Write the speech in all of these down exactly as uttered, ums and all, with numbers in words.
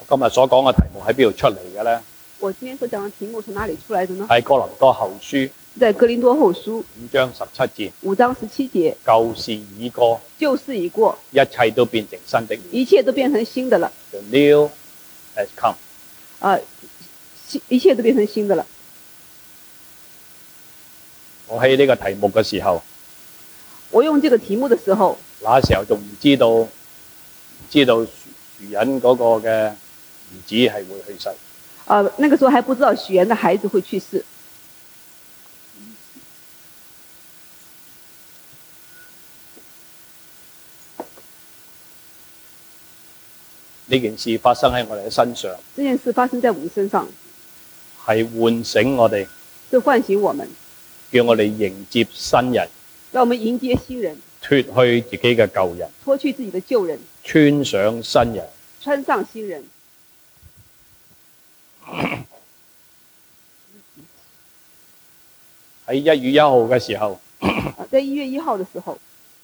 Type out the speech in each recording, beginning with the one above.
今日所講嘅題目喺邊度出嚟嘅咧？ 我今天所講嘅題目從哪裡出來的呢？ 喺哥林多後書在哥林多後書五章十七節， 五章十七節， 舊事已過， 舊事已過， 一切都變成新的了。 一切都變成新的了。 The new has come。 啊，一切都變成新的了。 我喺呢個題目嘅時候， 我用這個題目的時候， 那時候仲唔知道，唔知道徐人嗰個嘅兒子係會去世。 啊，那個時候還不知道許源的孩子會去世。 呢件事發生喺我哋嘅身上， 這件事發生在我們身上， 係喚醒我哋， 是喚醒我們， 叫我哋迎接新人， 讓我們迎接新人， 脫去自己嘅舊人， 脫去自己的舊人， 穿上新人。 穿上新人。 喺一月一號嘅時候， 在一月一號的時候，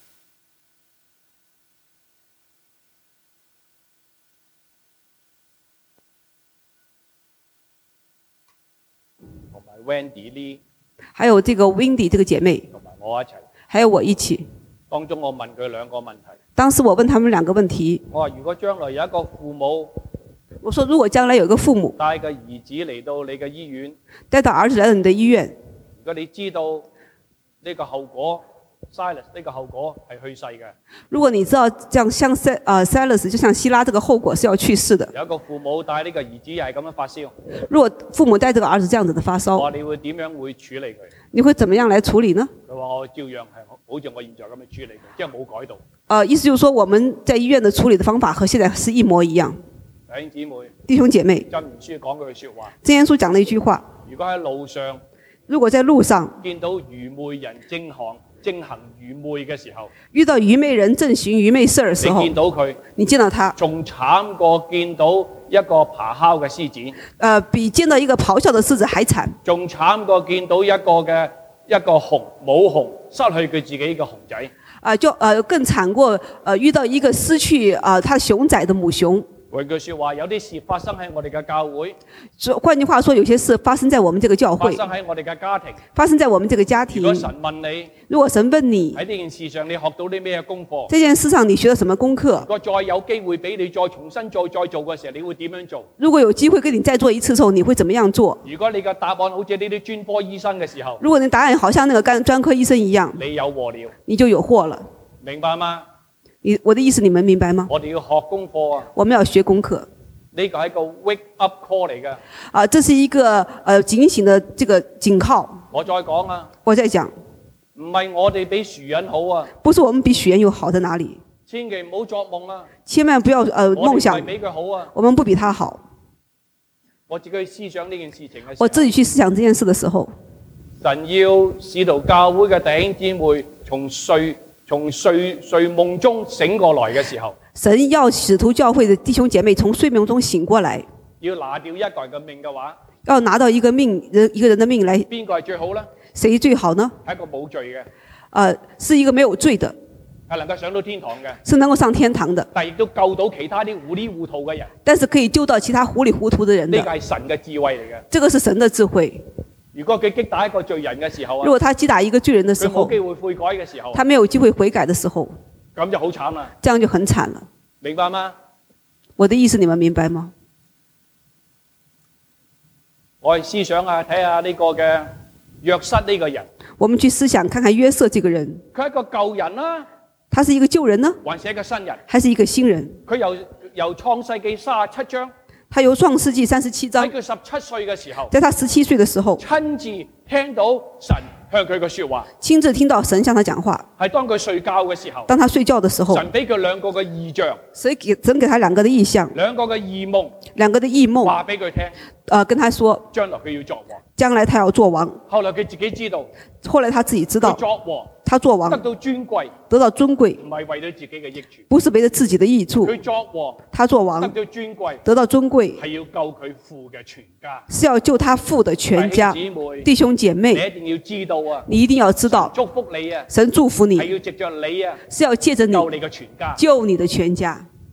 同埋 Wendy Lee 還有這個 Wendy 這個姐妹， 同埋我一齊， 還有我一起。 當中我問佢兩個問題。 當時我問他們兩個問題， 我話：如果將來有一個父母我說如果將來有一個父母帶個兒子嚟到你嘅醫院， 帶到兒子來到你的醫院， 如果你知道呢個後果 ，Silas 呢個後果係去世嘅。 如果你知道這樣像塞呃 Silas 就像希拉這個後果是要去世的。 有一個父母帶呢個兒子又係咁樣發燒， 如果父母帶這個兒子這樣子的發燒， 我話你會點樣會處理佢？ 你會怎麼樣來處理呢？ 佢話我照樣係好似我現在咁樣處理佢，即係冇改到。 呃，意思就是說我們在醫院的處理的方法和現在是一模一樣。 弟兄姊妹， 弟兄姐妹， 箴言書講句説話： 箴言書講了一句話， 如果喺路上如果在路上見到愚昧人正行正行愚昧嘅時候， 遇到愚昧人正行愚昧事的時候， 你見到佢， 你見到他， 仲慘過見到一個咆哮嘅獅子， 呃，比見到一個咆哮的獅子還慘， 仲慘過見到一個嘅一個熊母熊失去佢自己嘅熊仔。 啊、呃，就呃更慘過呃遇到一個失去啊、呃、他熊仔的母熊。 換句説話，有啲事發生喺我哋嘅教會， 換句話說，有些事發生在我們這個教會， 發生喺我哋嘅家庭， 發生在我們這個家庭。 如果神問你， 如果神問你喺呢件事上你學到啲咩功課？ 這件事上你學了什麼功課？ 如果再有機會俾你再重新再再做嘅時候，你會點樣做？ 如果有機會跟你再做一次的時候，你會怎麼樣做？ 如果你嘅答案好似呢啲專科醫生嘅時候， 如果你答案好像那個專專科醫生一樣， 你有禍了， 你就有禍了。 明白嗎？ 你我的意思你們明白嗎？ 我哋要學功課啊！ 我們要學功課。 呢個係一個 wake up call 嚟嘅。 啊，這是一個呃警醒的這個警號。 我再講啊， 我再講， 唔係我哋比樹人好啊， 不是我們比許願有好在哪裡？ 千祈唔好作夢啊！ 千萬不要呃夢想， 我哋唔係比佢好啊， 我們不比他好。 我自己去思想呢件事情嘅時候， 我自己去思想這件事的時候， 神要使徒教會嘅弟兄姊妹從睡從睡睡夢中醒過來嘅時候， 神要使徒教會的弟兄姐妹從睡夢中醒過來， 要拿掉一個人嘅命嘅話， 要拿到一個命人一個人的命來， 邊個係最好呢？ 誰最好呢？ 係一個冇罪嘅， 呃，是一個沒有罪的， 係能夠上到天堂嘅， 是能夠上天堂的， 但亦都救到其他啲糊裡糊塗嘅人。 但是可以救到其他糊裡糊塗的人的。 呢個係神嘅智慧嚟嘅。 這個是神的智慧。 如果佢擊打一個罪人嘅時候啊， 如果他擊打一個罪人的時候， 佢冇機會悔改嘅時候， 他沒有機會悔改的時候， 咁就好慘啦。 這樣就很慘了。 明白嗎？ 我的意思你們明白嗎？ 我哋思想下睇下呢個嘅約瑟呢個人， 我們去思想看看約瑟這個人， 佢係一個舊人啦， 他是一個舊人呢， 還是一個新人？ 還是一個新人？ 佢由由創世記三十七章， 他由創世紀三十七章喺佢十七歲嘅時候， 在他十七歲的時候， 親自聽到神向佢嘅說話， 親自聽到神向他講話， 係當佢睡覺嘅時候， 當他睡覺的時候， 神俾佢兩個嘅異象， 神給神給他兩個的異象， 兩個嘅異夢， 兩個的異夢， 話俾佢聽， 呃，跟他說， 將來佢要作王。 將來他要做王。 後來佢自己知道， 後來他自己知道佢，作王， 他做王得到尊貴， 得到尊貴， 唔係為咗自己嘅益處。 不是為了自己的益處。 佢作王， 他做王得到尊貴， 得到尊貴， 係要救佢父嘅全家。 是要救他父的全家。 弟兄姊妹， 弟兄姐你妹， 一定要知道啊！ 你一定要知道， 祝福你啊！ 神祝福你， 係要藉着你啊， 是要借着你救你嘅全家。 救你的全家。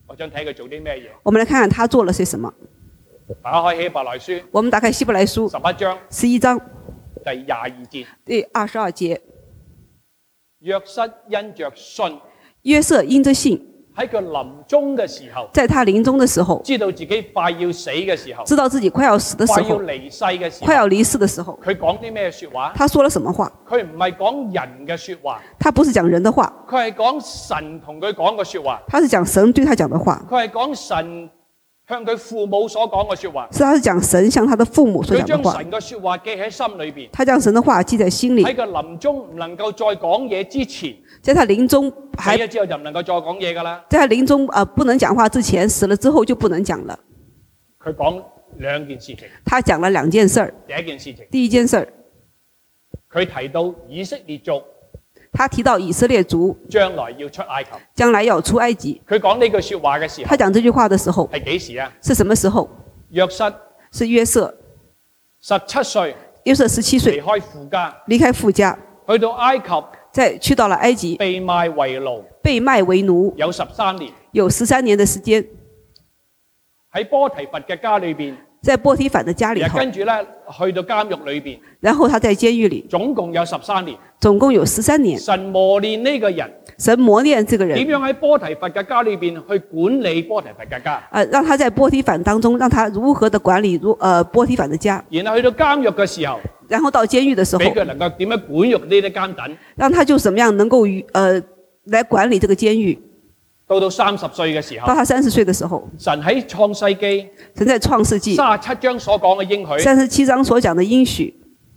我想睇佢做啲咩嘢。 我們來看看他做了些什麼。 打開希伯來書我們打開希伯來書十一章十一章第廿二節， 第二十二節， 約瑟因着信， 約瑟因着信， 喺佢臨終嘅時候， 在他臨終的時候， 知道自己快要死嘅時候， 知道自己快要死的時快要候， 離世嘅時候， 快要離世的時候， 佢講啲咩說話？ 他說了什麼話？ 佢唔係講人嘅說話， 他不是講人的話， 佢係講神同佢講嘅說話， 他是講神對他講的話， 佢係講神向佢父母所講嘅說話。 是他是講神向他的父母所佢講的話。 將神嘅說話記喺心裏邊， 他將神的話記在心裏， 喺佢臨終唔能夠再講嘢之前， 在他臨終死還咗之後就唔能夠再講嘢噶啦。 在他臨終呃不能講話之前，死了之後就不能講了。 佢講兩件事情， 他講了兩件事兒。 第一件事情， 第一件事兒， 佢提到以色列族他提到以色列族將來要出埃及。 將來要出埃及。 佢講呢句說話嘅時候他講這句話的時候係幾時啊？ 是什麼時候？ 約瑟是約瑟， 十七歲約瑟十七離歲開父家， 離開父家， 去到埃及再去到了埃及， 被賣為奴， 被賣為奴， 有十三年。 有十三年的時間， 喺波提佛嘅家裏邊， 在波提反的家裏然後頭， 跟住咧去到監獄裏邊， 然後他在監獄裏， 總共有十三年。 總共有十三年。 神磨練呢個人神磨練這個人， 點樣喺波提佛嘅家裏邊去管理波提佛嘅家， 呃，讓他在波提反當中，讓他如何的管理如呃波提反的家， 然後去到監獄嘅時候， 然後到監獄的時候俾，佢能夠點樣管育呢啲監躉。 讓他就怎麼樣能夠與呃來管理這個監獄。 到到三十歲嘅時候到，他三十歲的時候， 神喺創世記神在創世紀三十七章所講嘅應許， 三十七章所講的應許，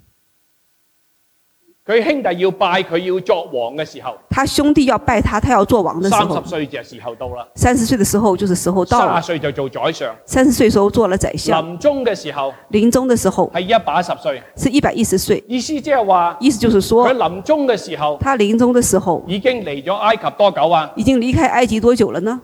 佢兄弟要拜佢要作王嘅時候， 他兄弟要拜他，他要做王的時候三十，歲就時候到啦。 三十歲的時候就是時候到三十了， 歲就做宰相， 三十歲時候做了宰相， 臨終嘅時候臨終的時候係一百一十歲， 是一百一十歲， 意思即係話意思就是佢說， 臨終嘅時候他臨終的時候已經離咗埃及多久啊？ 已經離開埃及多久了呢？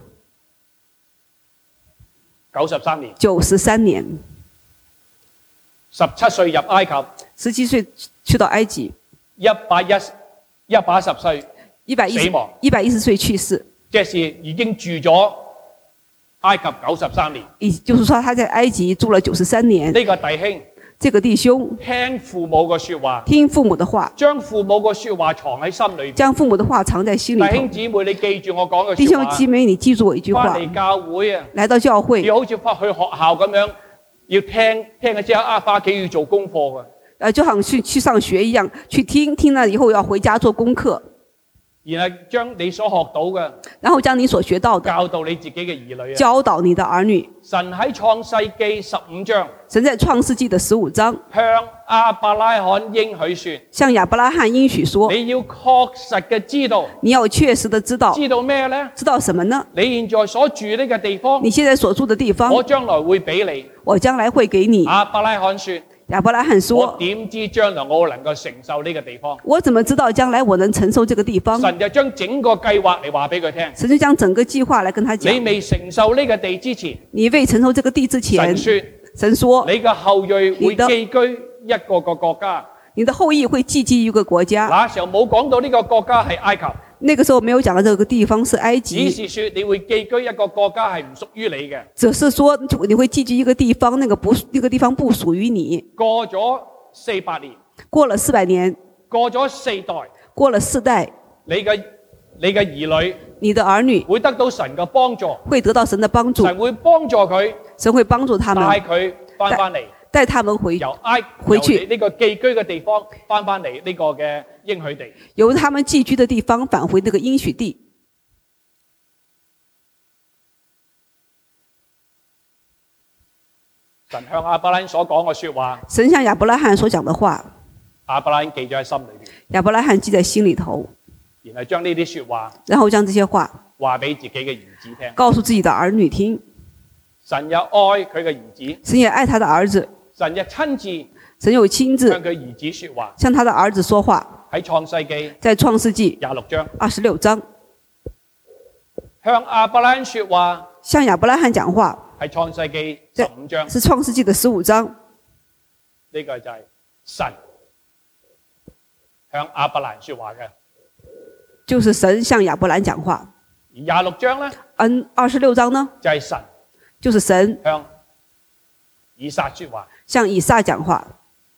九十三年， 九十三年， 十七歲入埃及， 十七歲去到埃及， 一百一一百一十歲一百一十死亡一百一十歲去世， 即是已經住咗埃及九十三年。 也就是說他在埃及住了九十三年。 呢個弟兄這個弟兄聽父母嘅說話， 聽父母的話， 將父母嘅說話藏喺心裏邊。 將父母的話藏在心裏弟兄頭。 姊妹，你記住我講嘅弟說話。 兄姊妹，你記住我一句話翻，嚟教會啊， 來到教會， 要好似翻去學校咁樣，要聽聽咗之後啊，翻屋企要做功課嘅。 呃，就好像去去上學一樣，去聽聽了以後要回家做功課， 然後將你所學到嘅然後將你所學到的教導你自己嘅兒女啊。 教導你的兒女。 神喺創世記十五章神在創世紀的十五章向亞伯拉罕應許說： 向亞伯拉罕應許說， 你要確實嘅知道， 你要確實的知道， 知道咩呢？ 知道什麼呢？ 你現在所住呢個地方你，現在所住的地方， 我將來會俾你。 我將來會給你。 亞伯拉罕說： 亞伯拉罕我說， 點知將來我能夠承受呢個地方？ 我怎麼知道將來我能承受這個地方？ 神就將整個計劃嚟話俾佢聽。 神就將整個計劃來跟他你講。 未承受呢個地之前， 你未承受這個地之前， 神說神說你嘅後裔會你的寄居一個個國家。 你的後裔會寄居一個國家。 那時候冇講到呢個國家係埃及， 那個時候沒有講到這個地方是埃只及， 是說你會寄居一個國家係唔屬於你嘅。 只是說你會寄居一個地方，那個不那個地方不屬於你。 過咗四百年， 過了四百年， 過咗四代， 過了四代， 你嘅你嘅兒女你的兒女會得到神嘅幫助， 會得到神的幫助， 神會幫助佢神會幫助他們， 帶佢翻翻嚟， 帶他們回由埃回去由呢個寄居嘅地方翻翻嚟呢個嘅應許地。 由他們寄居的地方返回那個應許地。 神向亞伯拉罕所講嘅說話， 神向亞伯拉罕所講的話， 亞伯拉罕記咗喺心裏邊， 亞伯拉罕記在心裏頭， 然後將呢啲說話然後將這些話話俾自己嘅兒子聽。 告訴自己的兒女聽。 神又愛佢嘅兒子， 神也愛他的兒子， 神又親自神有親自向佢兒子說話。 向他的兒子說話。 喺創世記在創世紀廿六章， 二十六章向亞伯拉罕說話， 向亞伯拉罕講話， 係創世記十五章， 是創世紀的十五章。 呢個就係神向亞伯蘭說話嘅。 就是神向亞伯蘭講話， 而廿六章咧， 嗯，二十六章呢， 就係神就是神向以撒說話， 向以撒講話，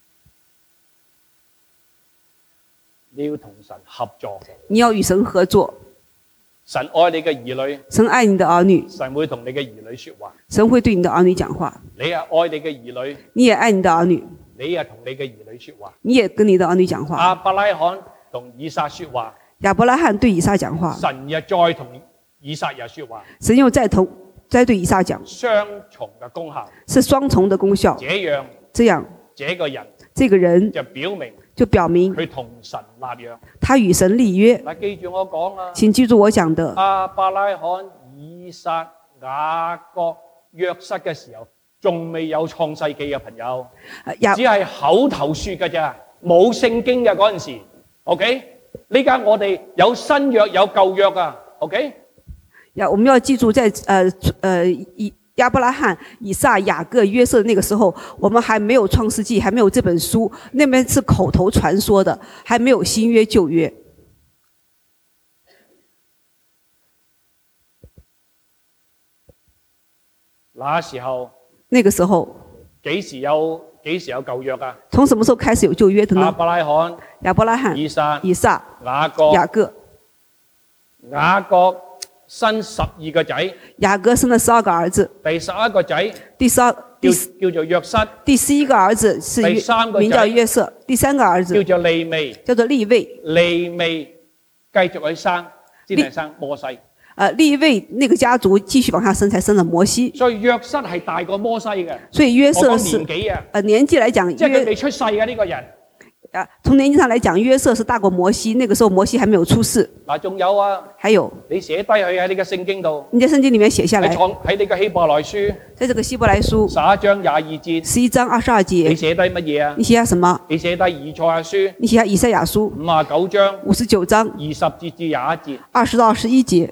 你要同神合作。 你要與神合作。 神愛你嘅兒女， 神愛你的兒女， 神會同你嘅兒女說話。 神會對你的兒女講話。 你係愛你嘅兒女， 你也愛你的兒女， 你又同你嘅兒女說話。 你也跟你的兒女講話。 亞伯拉罕同以撒說話， 亞伯拉罕對以撒講話， 神又再同以撒又說話， 神又再同再對以撒講， 雙重嘅功效。 是雙重的功效。 這樣， 這樣， 這個人這個人就表明就表明佢同神立約。 他與神立約。 嗱，記住我講啊， 請記住我講的。 亞伯拉罕、以撒、雅各、約瑟嘅時候，仲未有創世記嘅朋友， 亞只係口頭說嘅咋，冇聖經嘅嗰陣時。OK，呢家我哋有新約有舊約啊。OK， 要我們要記住在，在呃呃以亞伯拉罕、以撒、雅各、約瑟那個時候，我們還沒有創世記，還沒有這本書，那邊是口頭傳說的，還沒有新約舊約。 那時候， 那個時候幾時有幾時有舊約啊？ 從什麼時候開始有舊約的呢？ 亞伯拉罕、 亞伯拉罕、 以撒、 以撒、 雅各、 雅各、 雅各生十二個仔， 雅各生了十二個兒子， 第十一個仔第十二第叫叫做約瑟， 第十一個兒子是第三個仔名叫約瑟，第三個兒子叫做利未， 叫做利未， 利未繼續去生，先係生摩西。 呃，利未那個家族繼續往下生，才生了摩西。 所以約瑟係大過摩西嘅。 所以約瑟我是講年紀啊， 呃年紀來講， 即係佢約未出世嘅呢個人。 啊，從年紀上來講，約瑟是大過摩西，那個時候摩西還沒有出世。 嗱，仲有啊， 還有你寫低佢喺你嘅聖經度， 你在聖經裡面寫下來， 喺創喺你嘅希伯來書在這個希伯來書十一章廿二節， 十一章二十二你節， 寫低乜嘢啊？ 你寫下什麼？ 你寫低以賽亞書你寫下以賽亞書五啊九章五十九章二十節至廿一節。 二十到二十一節。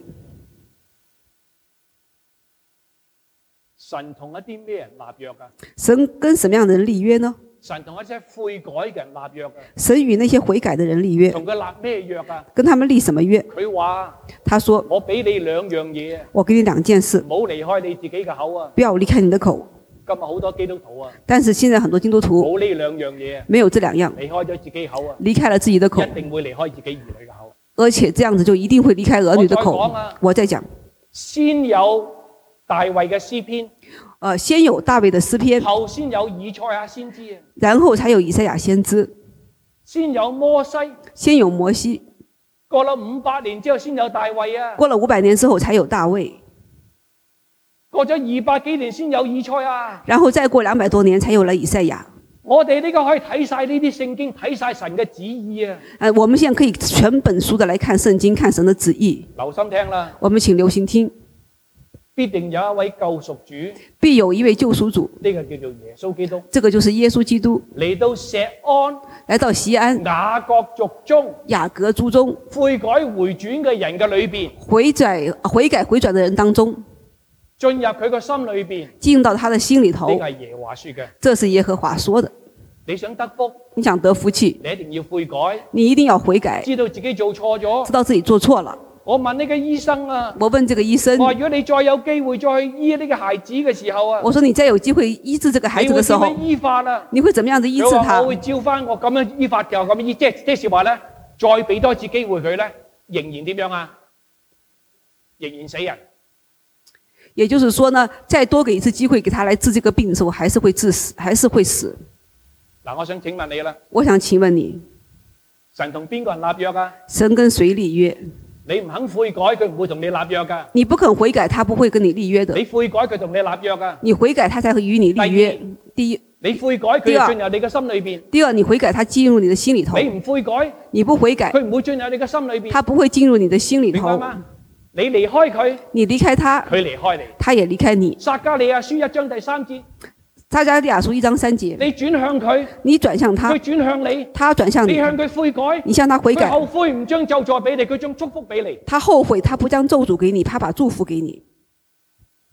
神同一啲咩人立約啊？ 神跟什麼樣的人立約呢？ 神同一些悔改嘅人立約啊？ 神與那些悔改的人立約， 同佢立咩約啊？ 跟他們立什麼約？ 佢話： 他說我俾你兩樣嘢， 我給你兩件事， 唔好離開你自己嘅口啊！ 不要離開你的口。 今日好多基督徒啊， 但是現在很多基督徒冇呢兩樣嘢， 沒有這兩樣， 離開咗自己口啊， 離開了自己的口， 一定會離開自己兒女嘅口。 而且這樣子就一定會離開兒女的口。 我再講啊， 我再講， 先有大衛嘅詩篇， 呃，先有大衛的詩篇， 後先有以賽亞先知啊， 然後才有以賽亞先知， 先有摩西， 先有摩西， 過咗五百年之後先有大衛啊， 過了五百年之後才有大衛， 過咗二百幾年先有以賽亞， 然後再過兩百多年才有了以賽亞。 我哋呢個可以睇晒呢啲聖經，睇晒神嘅旨意啊！ 呃，我們現在可以全本書的來看聖經，看神的旨意。 留心聽啦， 我們請留心聽， 必定有一位救贖主， 必有一位救贖主， 呢個叫做耶穌基督， 這個就是耶穌基督嚟到錫安， 來到錫安雅各族中雅各族中悔改回轉嘅人嘅裏邊， 悔改悔改回轉的人當中， 進入佢個心裏邊， 進到他的心裏頭呢個。係耶和華說嘅。 這是耶和華說的。 你想得福， 你想得福氣， 你一定要悔改， 你一定要悔改， 知道自己做錯咗知。道自己做錯了。 我問呢個醫生啊， 我問這個醫生我，話如果你再有機會再去醫呢個孩子嘅時候啊， 我說你再有機會醫治這個孩子的時候你會點樣醫法啊？ 你會怎麼樣子醫治他佢話我？會照翻我咁樣醫法就咁樣醫，即係即係話咧，再俾多次機會佢咧，仍然點樣啊？仍然死人。 也就是說呢，再多給一次機會給他來治這個病的時候，還是會致死，還是會死。 嗱，我想請問你啦， 我想請問你， 神同邊個人立約啊？ 神跟誰立約？ 你唔肯悔改，佢唔會同你立約噶。 你不肯悔改，他不會跟你立約的。 你悔改，佢同你立約噶。 你悔改，他才會與你立約。第一， 你悔改，佢就進入你嘅心裏邊。 第二，你悔改，他進入你的心裏頭。 你唔悔改， 你不悔改， 佢唔會進入你嘅心裏邊。 他不會進入你的心裏頭。 明白嗎？你離開佢， 你離開他， 佢離開你。 他也離開你。 撒迦利亞書一章第三節， 撒迦利亞書一章三節， 你轉向佢， 你轉向他佢，轉向你， 他轉向你， 你向佢悔改， 你向他悔改， 佢後悔唔將咒詛俾你，佢將祝福俾你。 他後悔，他不將咒詛給你，他把祝福給你。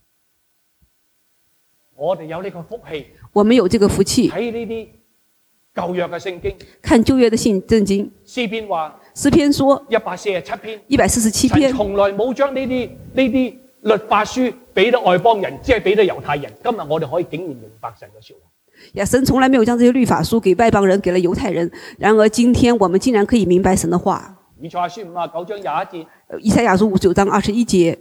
我哋有呢個福氣， 我們有這個福氣， 睇呢啲舊約嘅聖經， 看舊約的信聖經。 詩篇話詩篇說一百四十七篇， 一百四十七篇神從來冇將呢啲呢啲律法書俾到外邦人，只係俾到猶太人。今日我哋可以竟然明白神嘅說話。 呀，神從來沒有將這些律法書給外邦人，給了猶太人。然而今天我們竟然可以明白神的話。 以賽亞書五十九章廿一節， 以賽亞書五十九章二十一節，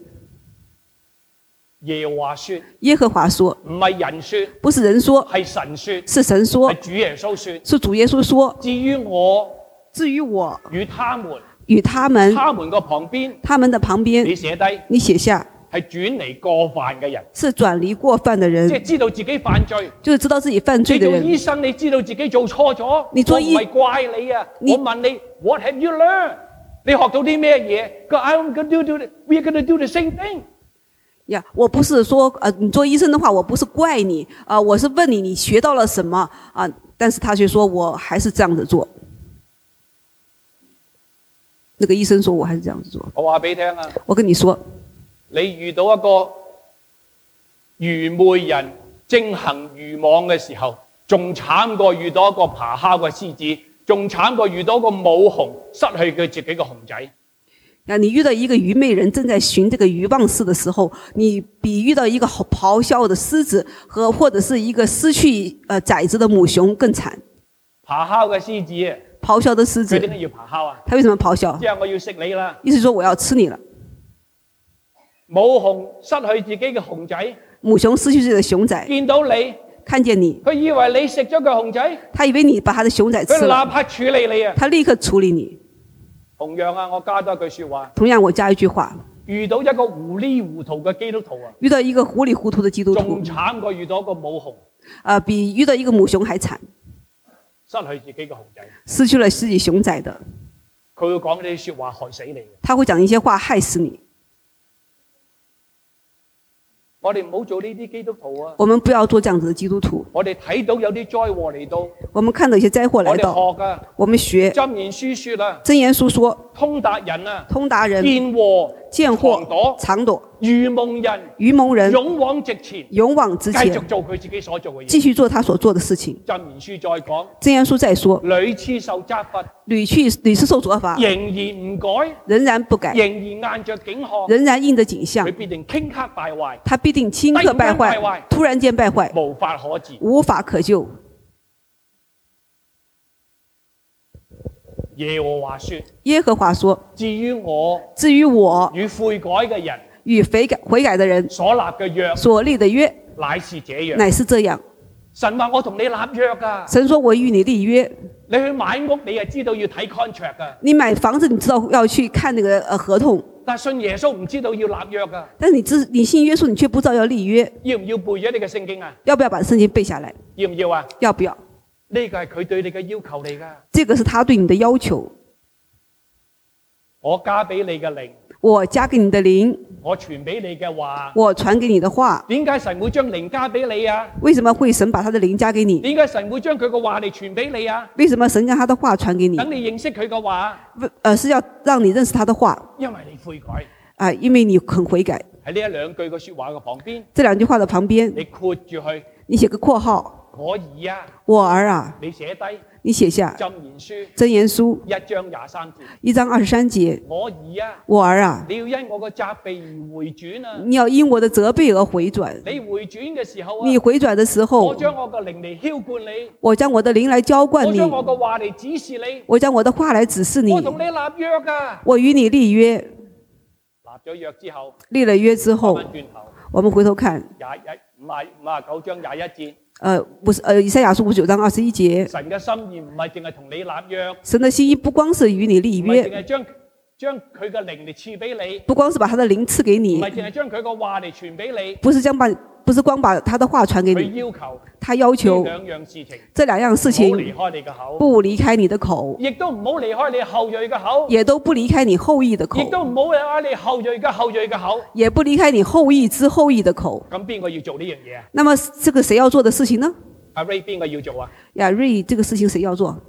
耶和華說， 耶和華說， 唔係人說， 不是人說， 係神說， 是神說， 係主耶穌說， 是主耶穌說。 至於我， 至於我與他們， 與他們， 他們個旁邊， 他們的旁邊， 你寫低， 你寫下， 係轉離過犯嘅人， 是轉離過犯的人， 即係知道自己犯罪， 就是知道自己犯罪的人。 你做醫生，你知道自己做錯咗， 你做醫我唔係怪你啊，我問你 ，What have you learned？你學到啲咩嘢？個 I'm gonna do do，we're gonna do the same thing。 呀、yeah, 我不是說，呃，你做醫生的話，我不是怪你，啊、呃，我是問你，你學到了什麼啊、呃？但是他卻說我還是這樣子做。那個醫生說我還是這樣子做。 我話俾你聽啊， 我跟你說， 你遇到一個愚昧人正行愚妄嘅時候，仲慘過遇到一個爬哮嘅獅子，仲慘過遇到一個母熊失去佢自己嘅熊仔。 啊，你遇到一個愚昧人正在尋這個愚妄事的時候，你比遇到一個咆哮的獅子和或者是一個失去呃崽子的母熊更慘。 爬哮嘅獅子， 咆哮的獅子， 佢點解要爬哮啊？ 他為什麼咆哮？ 即係我要食你啦！ 意思說我要吃你了。 母熊失去自己嘅熊仔， 母熊失去自己的熊仔， 見到你， 看見你， 佢以為你食咗個熊仔， 他以為你把他的熊仔吃了， 佢立刻處理你啊！ 他立刻處理你。 同樣啊，我加多一句說話。 同樣我加一句話， 遇到一個糊里糊塗嘅基督徒啊， 遇到一個糊里糊塗的基督徒， 仲慘過遇到一個母熊， 啊、呃，比遇到一個母熊還慘， 失去自己嘅熊仔， 失去了自己熊仔的， 佢會講呢啲說話害死你。 他會講一些話害死你。 我哋唔好做呢啲基督徒啊！ 我們不要做這樣子的基督徒。 我哋睇到有啲災禍嚟到， 我們看到一些災禍來到， 我哋學噶， 我們學。 箴言書說啦， 箴言書說， 通達人啊， 通達人見禍見禍藏躲， 愚蒙人愚蒙人勇往直前， 勇往直前， 繼續做佢自己所做嘅嘢， 繼續做他所做的事情。 箴言書再講， 箴言書再說， 屢次受責罰， 屢去屢次受責罰， 仍然唔改， 仍然不改， 仍然硬着頸項， 仍然硬着頸項， 佢必定頃刻敗壞， 他必定頃刻敗壞，突然間敗壞， 無法可治， 無法可救。 耶和華說， 耶和華說， 至於我， 至於我與悔改嘅人， 與悔改悔改的人所立嘅約， 所立的約， 乃是這樣， 乃是這樣。 神話我同你立約噶， 神說我與你立約。 你去買屋，你係知道要睇 contract 噶。 你買房子，你知道要去看那個呃合同。 但信耶穌唔知道要立約噶。 但是你知你信耶穌，你卻不知道要立約。 要唔要背咗你嘅聖經啊？ 要不要把聖經背下來？ 要唔要啊？ 要不要？ 呢個係佢對你嘅要求嚟噶。 這個是他對你的要求。 我加俾你嘅靈， 我加給你的靈， 我傳俾你嘅話， 我傳給你的話。 點解神會將靈加俾你啊？ 為什麼會神把他的靈加給你？ 點解神會將佢嘅話嚟傳俾你啊？ 為什麼神將他的話傳給你？ 等你認識佢嘅話， 呃，是要讓你認識他的話。 因為你悔改啊、呃，因為你很悔改。 喺呢一兩句嘅說話嘅旁邊， 這兩句話的旁邊， 你括住去， 你寫個括號。 我兒啊， 我兒啊， 你寫低， 你寫下。 箴言書， 箴言書一章廿三節， 一章二十三節。 我兒啊， 我兒啊， 你要因我嘅責備而回轉啊！ 你要因我的責備而回轉。 你回轉嘅時候啊， 你回轉的時候， 我將我嘅靈嚟澆灌你， 我將我的靈來澆灌你， 我將我嘅話嚟指示你， 我將我的話來指示你， 我同你立約噶， 我與你立約。 立咗約之後， 立了約之後， 我們回頭看廿一五啊五啊九章廿一節。 呃，不是，呃，以賽亞書五十九章二十一節。 神嘅心意唔係淨係同你立約。 神的心意不光是與你立約， 唔係淨係將將佢嘅靈嚟賜俾你。 不光是把他的靈賜給你。 唔係淨係將佢個話嚟傳俾你。 不是將把，不是光把他的話傳給你。 佢要求。 他要求。 呢兩樣事情。 這兩樣事情。 唔好離開你嘅口。 不離開你的口。 亦都唔好離開你後裔嘅口。 也都不離開你後裔的口。 亦都唔好離開你後裔嘅後裔嘅口。 也不離開你後裔之後裔的口。 咁邊個要做呢樣嘢啊？ 那麼這個誰要做的事情呢？ 阿 Ray 邊個要做啊？ 呀 Ray 這個事情誰要做？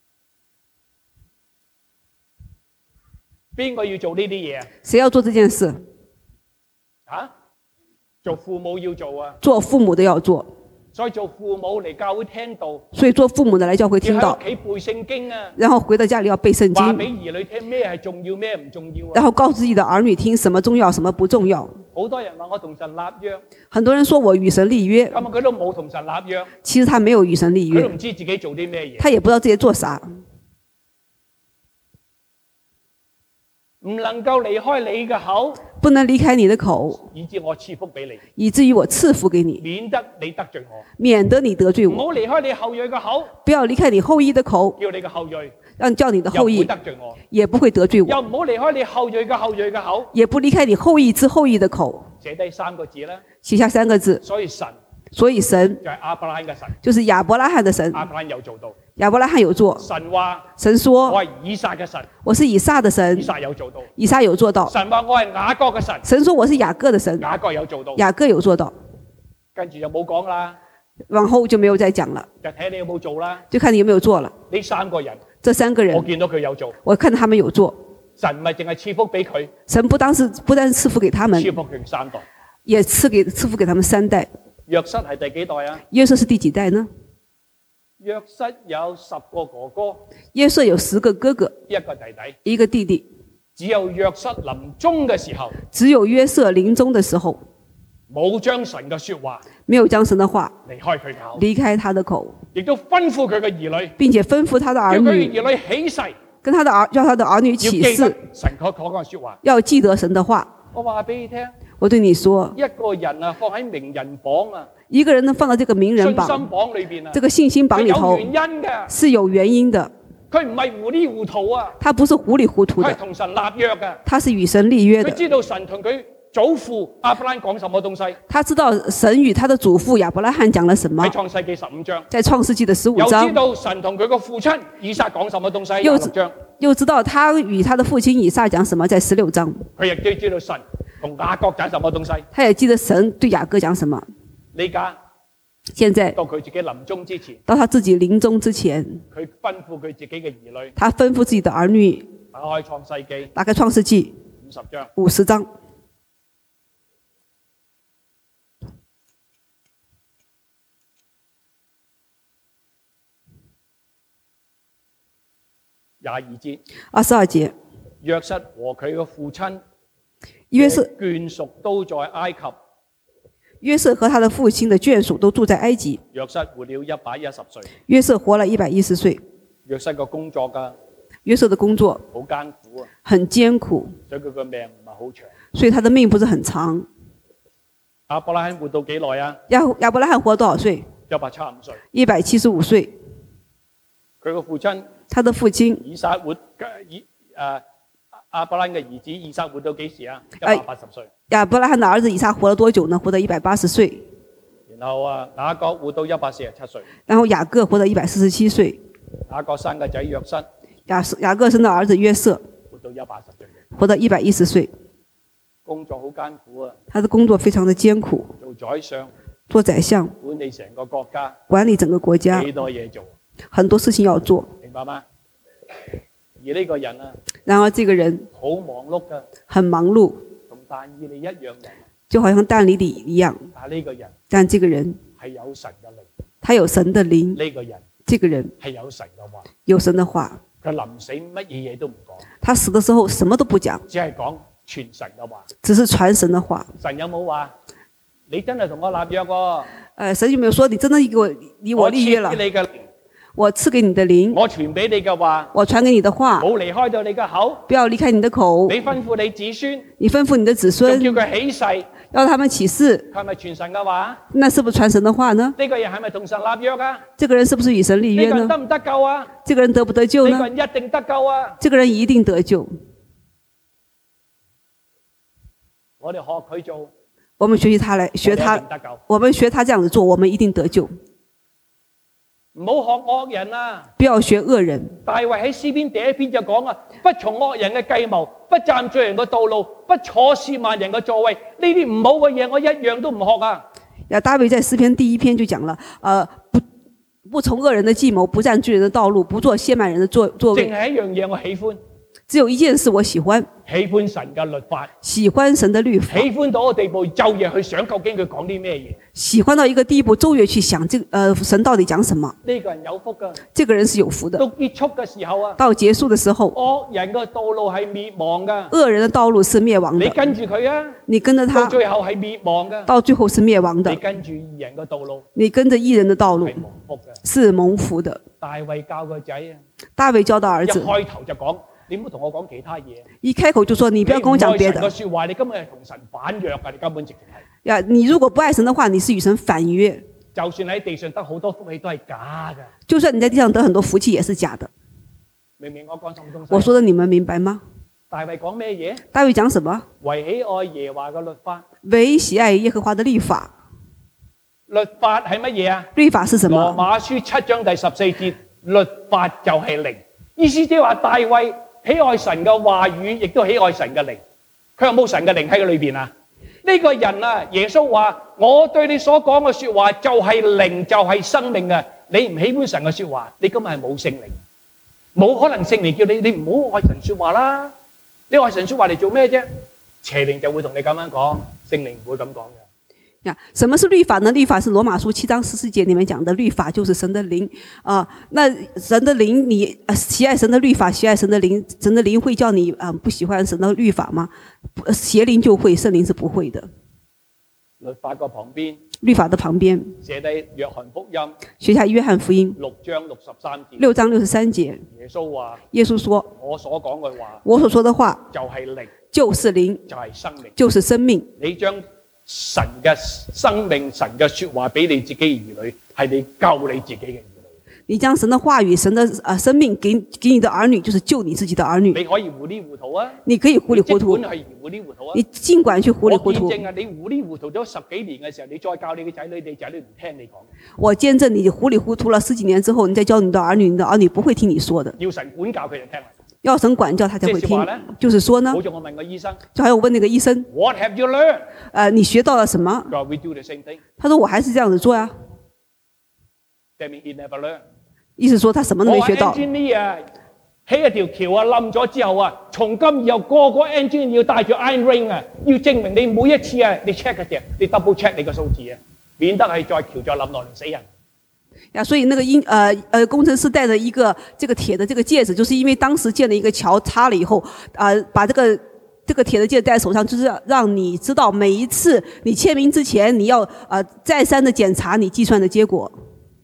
邊個要做呢啲嘢啊？ 誰要做這件事？ 啊？做父母要做啊？ 做父母的要做。 所以做父母嚟教會聽道， 所以做父母的來教會聽到要喺屋，企背聖經啊， 然後回到家裡要背聖話俾經， 兒女聽咩係重要，咩唔重要啊。 然後告訴自己的兒女聽什麼重要，什麼不重要。 好多人話我同神立約， 很多人說我與神立約， 咁啊佢都冇同神立約， 其實他沒有與神立約， 佢都唔知自己做啲咩嘢， 他也不知道自己做啥， 唔能夠離開你嘅口， 不能離開你的口， 以致我賜福俾你， 以至於我賜福給你， 免得你得罪我。 免得你得罪我。 唔好離開你後裔嘅口， 不要離開你後裔的口， 叫你嘅後裔讓叫你的又唔會後裔得罪我， 也不會得罪我， 又唔好離開你後裔嘅後裔嘅口。 也不離開你後裔之後裔的口。 寫低三個字啦， 寫下三個字， 所以神所以神就係亞伯拉罕嘅神， 就是亞伯拉罕的神， 亞伯拉罕有做到。 亞伯拉罕有做。 神話神我說係以撒嘅神， 我是以撒的神以，撒有做到。 以撒有做到。 神話我係雅各嘅神， 神說我是雅各的神， 雅各有做到。 雅各有做到。 跟住就冇講啦， 往後就沒有再講了， 就睇你有冇做啦。 就看你有沒有做了。 呢三個人， 這三個人， 我見到佢有做， 我看他們有做。 神唔係淨係賜福俾佢， 神不單是不單賜福給他們， 賜福佢三代。 也賜給賜福給他們三代。 約瑟係第幾代啊？ 約瑟是第幾代呢？ 約瑟有十個哥哥， 約瑟有十個哥哥， 一個弟弟， 一個弟弟。 只有約瑟臨終嘅時候， 只有約瑟臨終的時候， 冇將神嘅說話沒有將神的話離開佢口， 離開他的口， 亦都吩咐佢嘅兒女， 並且吩咐他的叫兒女， 佢嘅兒女起誓， 跟他的兒叫他的兒女要起記得誓， 神所講嘅說話。 要記得神的話。 我話俾你聽， 我對你說， 一個人啊放喺名人榜啊， 一個人能放到這個名信心人榜， 榜裏邊啊， 這個信心榜係裏頭有原因嘅， 是有原因的， 佢唔係糊裡糊塗啊， 他不是糊裡糊塗佢係的， 同神立約嘅， 他是與神立約的。 佢知道神同佢祖父亞伯蘭講什麼東西， 他知道神與他的祖父亞伯拉罕講了什麼喺，創世記十五章， 在創世紀的十五又知章， 道神同佢個父親以撒講什麼東西，廿又六章， 又知道他與他的父親以撒講什麼，在十六章， 佢亦都知道神同雅各講什麼東西。 他也記得神對雅各講什麼。 呢家現在到佢自己臨終之前， 到他自己臨終之前， 佢吩咐佢自己嘅兒女他吩咐自己的兒女打開創世記打開創世紀五十章。 五十章， 廿二節， 二十二節， 約瑟和佢嘅父親約瑟眷屬都在埃及。 約瑟和他的父親的眷屬都住在埃及。 約瑟活了一百一十歲。 約瑟活了一百一十歲。 約瑟個工作㗎約瑟的工作好艱苦啊， 很艱苦， 所以佢個命唔係好長。 所以他的命不是很長。 亞伯拉罕活到幾耐啊？ 亞亞伯拉罕活多少歲？ 一百七十五歲。 一百七十五歲。 佢個父親他的父親以撒活以誒亞伯拉罕嘅兒子以撒活到幾時啊？一百八十歲。 亞伯拉罕的兒子以撒活了多久呢？活到一百八十歲。 然後啊，雅各活到一百四十七歲。 然後雅各活到一百四十七歲。 雅各生個仔約瑟， 雅雅各生的兒子約瑟活到一百十歲。 活到一百一十歲。 工作好艱苦啊！ 他的工作非常的艱苦。 做宰相， 做宰相， 管理成個國家， 管理整個國家， 幾多嘢做， 很多事情要做。 明白嗎？而呢個人啊， 然而這個人好忙碌㗎， 很忙碌， 同但以理一樣人。 就好像但以理一樣。 但係呢個人但這個人係有神嘅靈， 他有神的靈。 呢個人這個人係有神嘅話， 有神的話。 佢臨死乜嘢嘢都唔講， 他死的時候什麼都不講， 只係講傳神嘅話。 只是傳神的話。 神有冇話你真係同我立約喎？ 呃，神有沒有說你真的給我與我立約了？ 我賜給你嘅靈， 我賜給你的靈， 我傳俾你嘅話， 我傳給你的話， 冇離開到你嘅口， 不要離開你的口。 你吩咐你子孫， 你吩咐你的子仲孫， 叫佢起誓， 要他們起誓， 係咪傳神嘅話？ 那是不是傳神的話呢？ 呢個人係咪同神立約啊？ 這個人是不是與神立呢約呢？ 個人得唔得救啊？ 這個人得不得救呢個呢？ 人一定得救啊！ 這個人一定得救。 我哋學佢做， 我們學習他來學我哋一他定得救。 我們學他這樣子做，我們一定得救。 唔好學惡人啊！ 不要學惡人。 大衛喺詩篇第一篇就講啊，不從惡人嘅計謀，不站罪人嘅道路，不坐褻慢人嘅座位，呢啲唔好嘅嘢，我一樣都唔學啊！ 呀，大衛在詩篇第一篇就講了，呃，不不從惡人的計謀，不站罪人的道路，不做褻慢人的座座位。 淨係一樣嘢我喜歡， 只有一件事我喜歡， 喜歡神嘅律法， 喜歡神的律法， 喜歡到個地步，晝夜去想究竟佢講啲咩嘢。 喜歡到一個地步，晝夜去想這呃神到底講什麼。 呢個人有福噶， 這個人是有福的。 到結束嘅時候啊， 到結束的時候， 惡人嘅道路係滅亡噶， 惡人的道路是滅亡的。 你跟住佢啊， 你跟着他， 到最後係滅亡噶。 到最後是滅亡的。 你跟住義人嘅道路， 你跟着義人的道路係蒙福嘅。 是蒙福的。 大衛教個仔啊， 大衛教導兒一子， 開頭就講，你唔好同我講其他嘢。 一開口就說你不要跟我講別你唔愛神的嘅說話，你根本係同神反約噶，你根本直情係。 呀，你如果不愛神的話，你是與神反約。 就算喺地上得好多福氣，都係假噶。 就算你在地上得很多福氣，也是假的。 明唔明我講什麼東西？ 我說的你們明白嗎？ 大衛講咩嘢？ 大衛講什麼？ 為喜愛耶和華嘅律法。 唯喜愛耶和華的律法。 律法係乜嘢啊？ 律法是什麼？ 羅馬書七章第十四節，律法就係靈。意思即係話大衛喜愛神嘅話語，亦都喜愛神嘅靈。佢有冇神嘅靈喺佢裏邊啊？呢個人啊，耶穌話：我對你所講嘅說話就係靈，就係生命啊！你唔喜歡神嘅說話，你根本係冇聖靈，冇可能聖靈叫你，你唔好愛神說話啦。你愛神說話嚟做咩啫？邪靈就會同你咁樣講，聖靈唔會咁講嘅。 呀，什麼是律法呢？律法是羅馬書七章十四節裡面講的，律法就是神的靈啊、呃。那神的靈，你、呃、喜愛神的律法，喜愛神的靈，神的靈會叫你啊、呃、不喜歡神的律法嗎？邪靈就會，聖靈是不會的。 律法個旁邊， 律法的旁邊寫低約翰福音， 學下約翰福音六章六十三節。 六章六十三節， 耶穌話： 耶穌說， 我所講嘅話， 我所說的話就係靈， 就是靈， 就係生命， 就是生命。 你將神嘅生命、神嘅說話俾你自己兒女，係你救你自己嘅兒女。 你將神的話語、神的啊生命給給你的兒女，就是救你自己的兒女。 你可以糊裡糊塗啊！ 你可以糊裡糊塗。 你儘管係糊裡糊塗啊！ 你儘管去糊裡糊塗。 我見證啊，你糊裡糊塗咗十幾年嘅時候，你再教你嘅仔女，你仔女唔聽你講。 我見證你糊裡糊塗了十幾年之後，你再教你的兒女，你的兒女不會聽你說的。 要神管教佢就聽。 要神管教他才會聽。就是說呢， 好似我問個醫生， 就好像我問那個醫生 ，What have you learned？ 呃，你學到了什麼？ 佢話 We do the same thing。 他說我還是這樣子做呀。 That means he never learned。 意思說他什麼都沒學到。 我 engineer 起一條橋啊，冧咗之後啊，從今以後個個 engineer 要帶住 iron ring 啊，要證明你每一次啊，你 check 嘅時候，你 double check 你個數字啊，免得係再橋再冧落嚟死人。 呀，所以那個英呃呃工程師帶着一個這個鐵的這個戒指，就是因為當時建了一個橋塌了以後，啊、呃，把這個這個鐵的戒指戴在手上，就是讓你知道每一次你簽名之前，你要呃再三的檢查你計算的結果。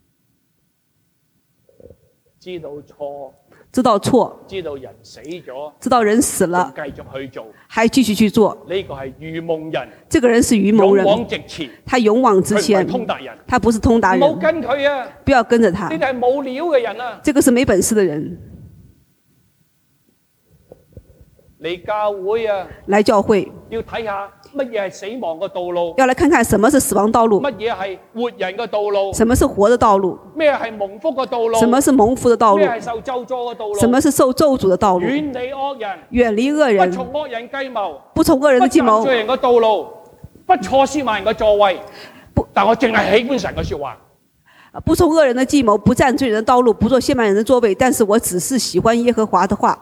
知道錯， 知道錯， 知道人死咗， 知道人死了， 繼續去做， 還繼續去做。 呢個係愚蒙人。 這個人是愚蒙人， 勇往直前， 他勇往直前， 佢唔係通達人， 他不是通達人。 唔好跟佢啊！ 不要跟着他。 呢啲係冇料嘅人啊！ 這個是沒本事的人。 嚟教會啊！ 來教會要睇下乜嘢係死亡嘅道路， 要來看看什麼是死亡道路， 乜嘢係活人嘅道路， 什麼是活的道路， 咩係蒙福嘅道路， 什麼是蒙福的道路， 咩係受咒詛嘅道路， 什麼是受咒詛的道路， 遠離惡人， 遠離惡人， 不從惡人計謀， 不從惡人的計謀， 不犯罪人嘅道路，不坐褻慢人嘅座位， 不， 但我淨係喜歡神嘅說話。 不從惡人的計謀，不佔罪人的道路，不做褻慢人的座位，但是我只是喜歡耶和華的話。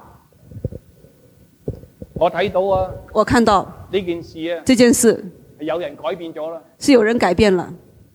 我睇到啊， 我看到呢件事啊， 這件事有人改變咗啦， 是有人改變了。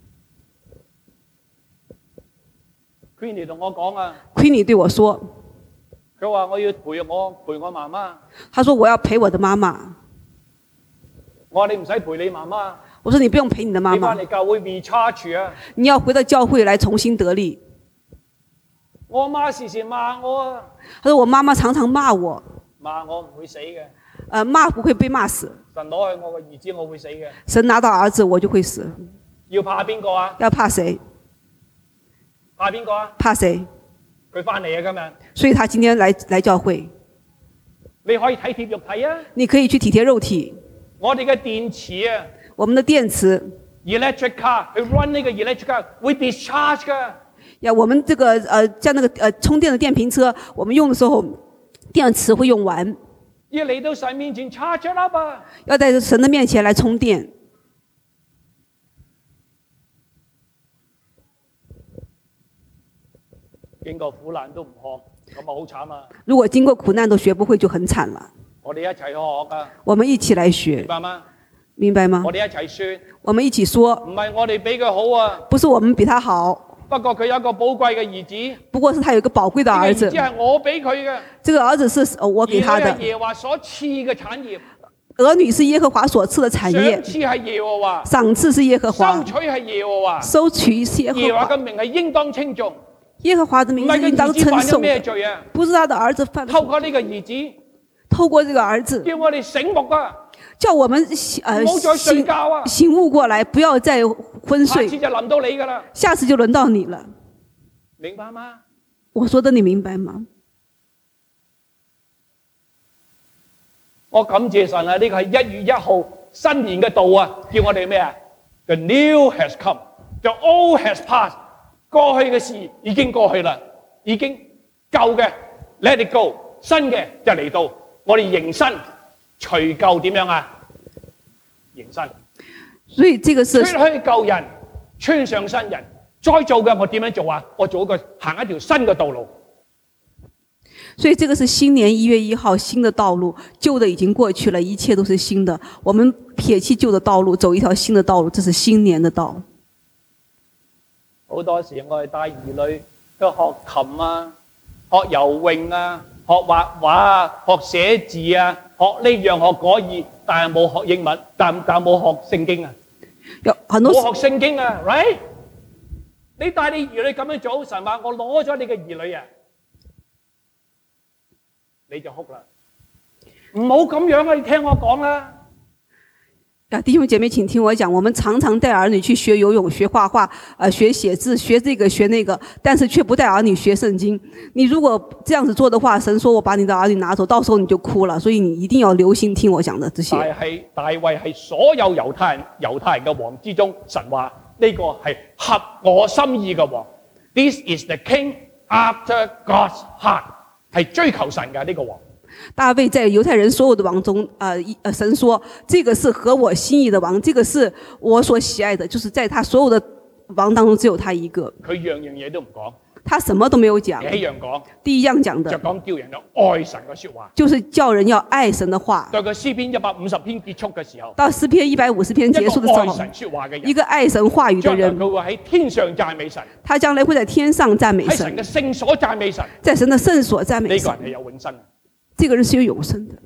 Queenie 同我講啊 Queenie 對我說， 佢話我要陪我陪我媽媽。 他說我要陪我的媽媽。 我話你唔使陪你媽媽。 我說你不用陪你的媽媽。 你翻嚟教會 recharge 啊。 你要回到教會來重新得力。 我媽時時罵我啊。 他說我媽媽常常罵我。 罵我唔會死嘅。 呃，罵不會被罵死。 神攞去我個兒子，我會死嘅。 神拿到兒子，我就會死。 要怕邊個啊？ 要怕誰？ 怕邊個啊？ 怕誰？ 佢翻嚟啊今日。 所以他今天來來教會。 你可以體貼肉體啊。 你可以去體貼肉體。 我哋嘅電池啊。 我們的電池。 electric car 去 run 呢個 electric car 會 discharge 噶。 呀，我們這個呃，像那個呃充電的電瓶車，我們用的時候。電池會用完， 要嚟到神面前 charge up 啊！ 要在神的面前來充電。 經過苦難都唔學，咁啊好慘啊！ 如果經過苦難都學不會，就很慘了。 我哋一齊去學噶， 我們一起來明學， 白嗎？ 明白嗎？ 我哋一齊說， 我們一起說， 唔係我哋比佢好啊， 不是我們比他好， 不過佢有一個寶貴嘅兒子， 不過是他有一個寶貴的兒子呢個兒子，係我俾佢嘅， 這個兒子是呃我給他的兒女係，耶和華所賜嘅產業， 兒女是耶和華所賜的產賞業， 賜係耶和華， 賞賜是耶和華收，取係耶和華， 收取是耶耶和和華， 華嘅名係應當稱頌， 耶和華的唔名是應當係個兒子稱頌犯咗咩的， 罪啊？ 不是他的兒子犯了透過呢個兒子， 透過這個兒子， 叫我哋醒目啊， 叫我們呃唔好再睡醒覺啊， 醒悟過來，不要再昏下睡， 次就輪到你噶啦， 下次就輪到你了。 明白嗎？ 我說的你明白嗎？ 我感謝神啊！呢個係一月一號新年嘅道啊，叫我哋咩啊 ？The new has come, the old has passed。過去嘅事已經過去啦，已經舊嘅 let it go，新嘅就嚟到。我哋迎新，除舊點樣啊？迎新， 所以這個是脱去舊人，穿上新人。再做嘅我點樣做啊？我做一個行一條新嘅道路。 所以這個是新年一月一號新的道路，舊的已經過去了，一切都是新的。我們撇棄舊的道路，走一條新的道路，這是新年的道。 好多時我哋帶兒女去學琴啊、學游泳啊、學畫畫啊、學寫字啊、學呢樣學嗰樣，但係冇學英文，但但冇學聖經啊， 有很多冇學聖經啊 ，right？你帶你兒女咁樣做，神話我攞咗你嘅兒女啊，你就哭啦。唔好咁樣啊！你聽我講啦。 啊，弟兄姐妹，請聽我講，我們常常帶兒女去學游泳、學畫畫、呃，學寫字、學這個學那個，但是卻不帶兒女學聖經。你如果這樣子做的話，神說我把你的兒女拿走，到時候你就哭了。所以你一定要留心聽我講的這些。 大係大衛係所有猶太人猶太人嘅王之中，神話呢個係合我心意嘅王。This is the king after God's heart， 係追求神嘅呢個王。 大衛在猶太人所有的王中，呃，呃，神說這個是合我心意的王，這個是我所喜愛的，就是在他所有的王當中只有他一個。 佢樣樣嘢都唔講， 他什麼都沒有講。 第一樣講， 第一樣講就的講叫人有愛神嘅說話。 就是叫人要愛神的話。 到佢詩篇一百五十篇結束嘅時候， 到詩篇一百五十篇結束的時候， 一個愛神說話嘅人， 一個愛神話語的將來人， 佢會喺天上讚美神， 他將來會在天上讚美喺神神，嘅聖所讚美神。 在神的聖所讚美呢個神。 人係有永生。 這個人是有永生的。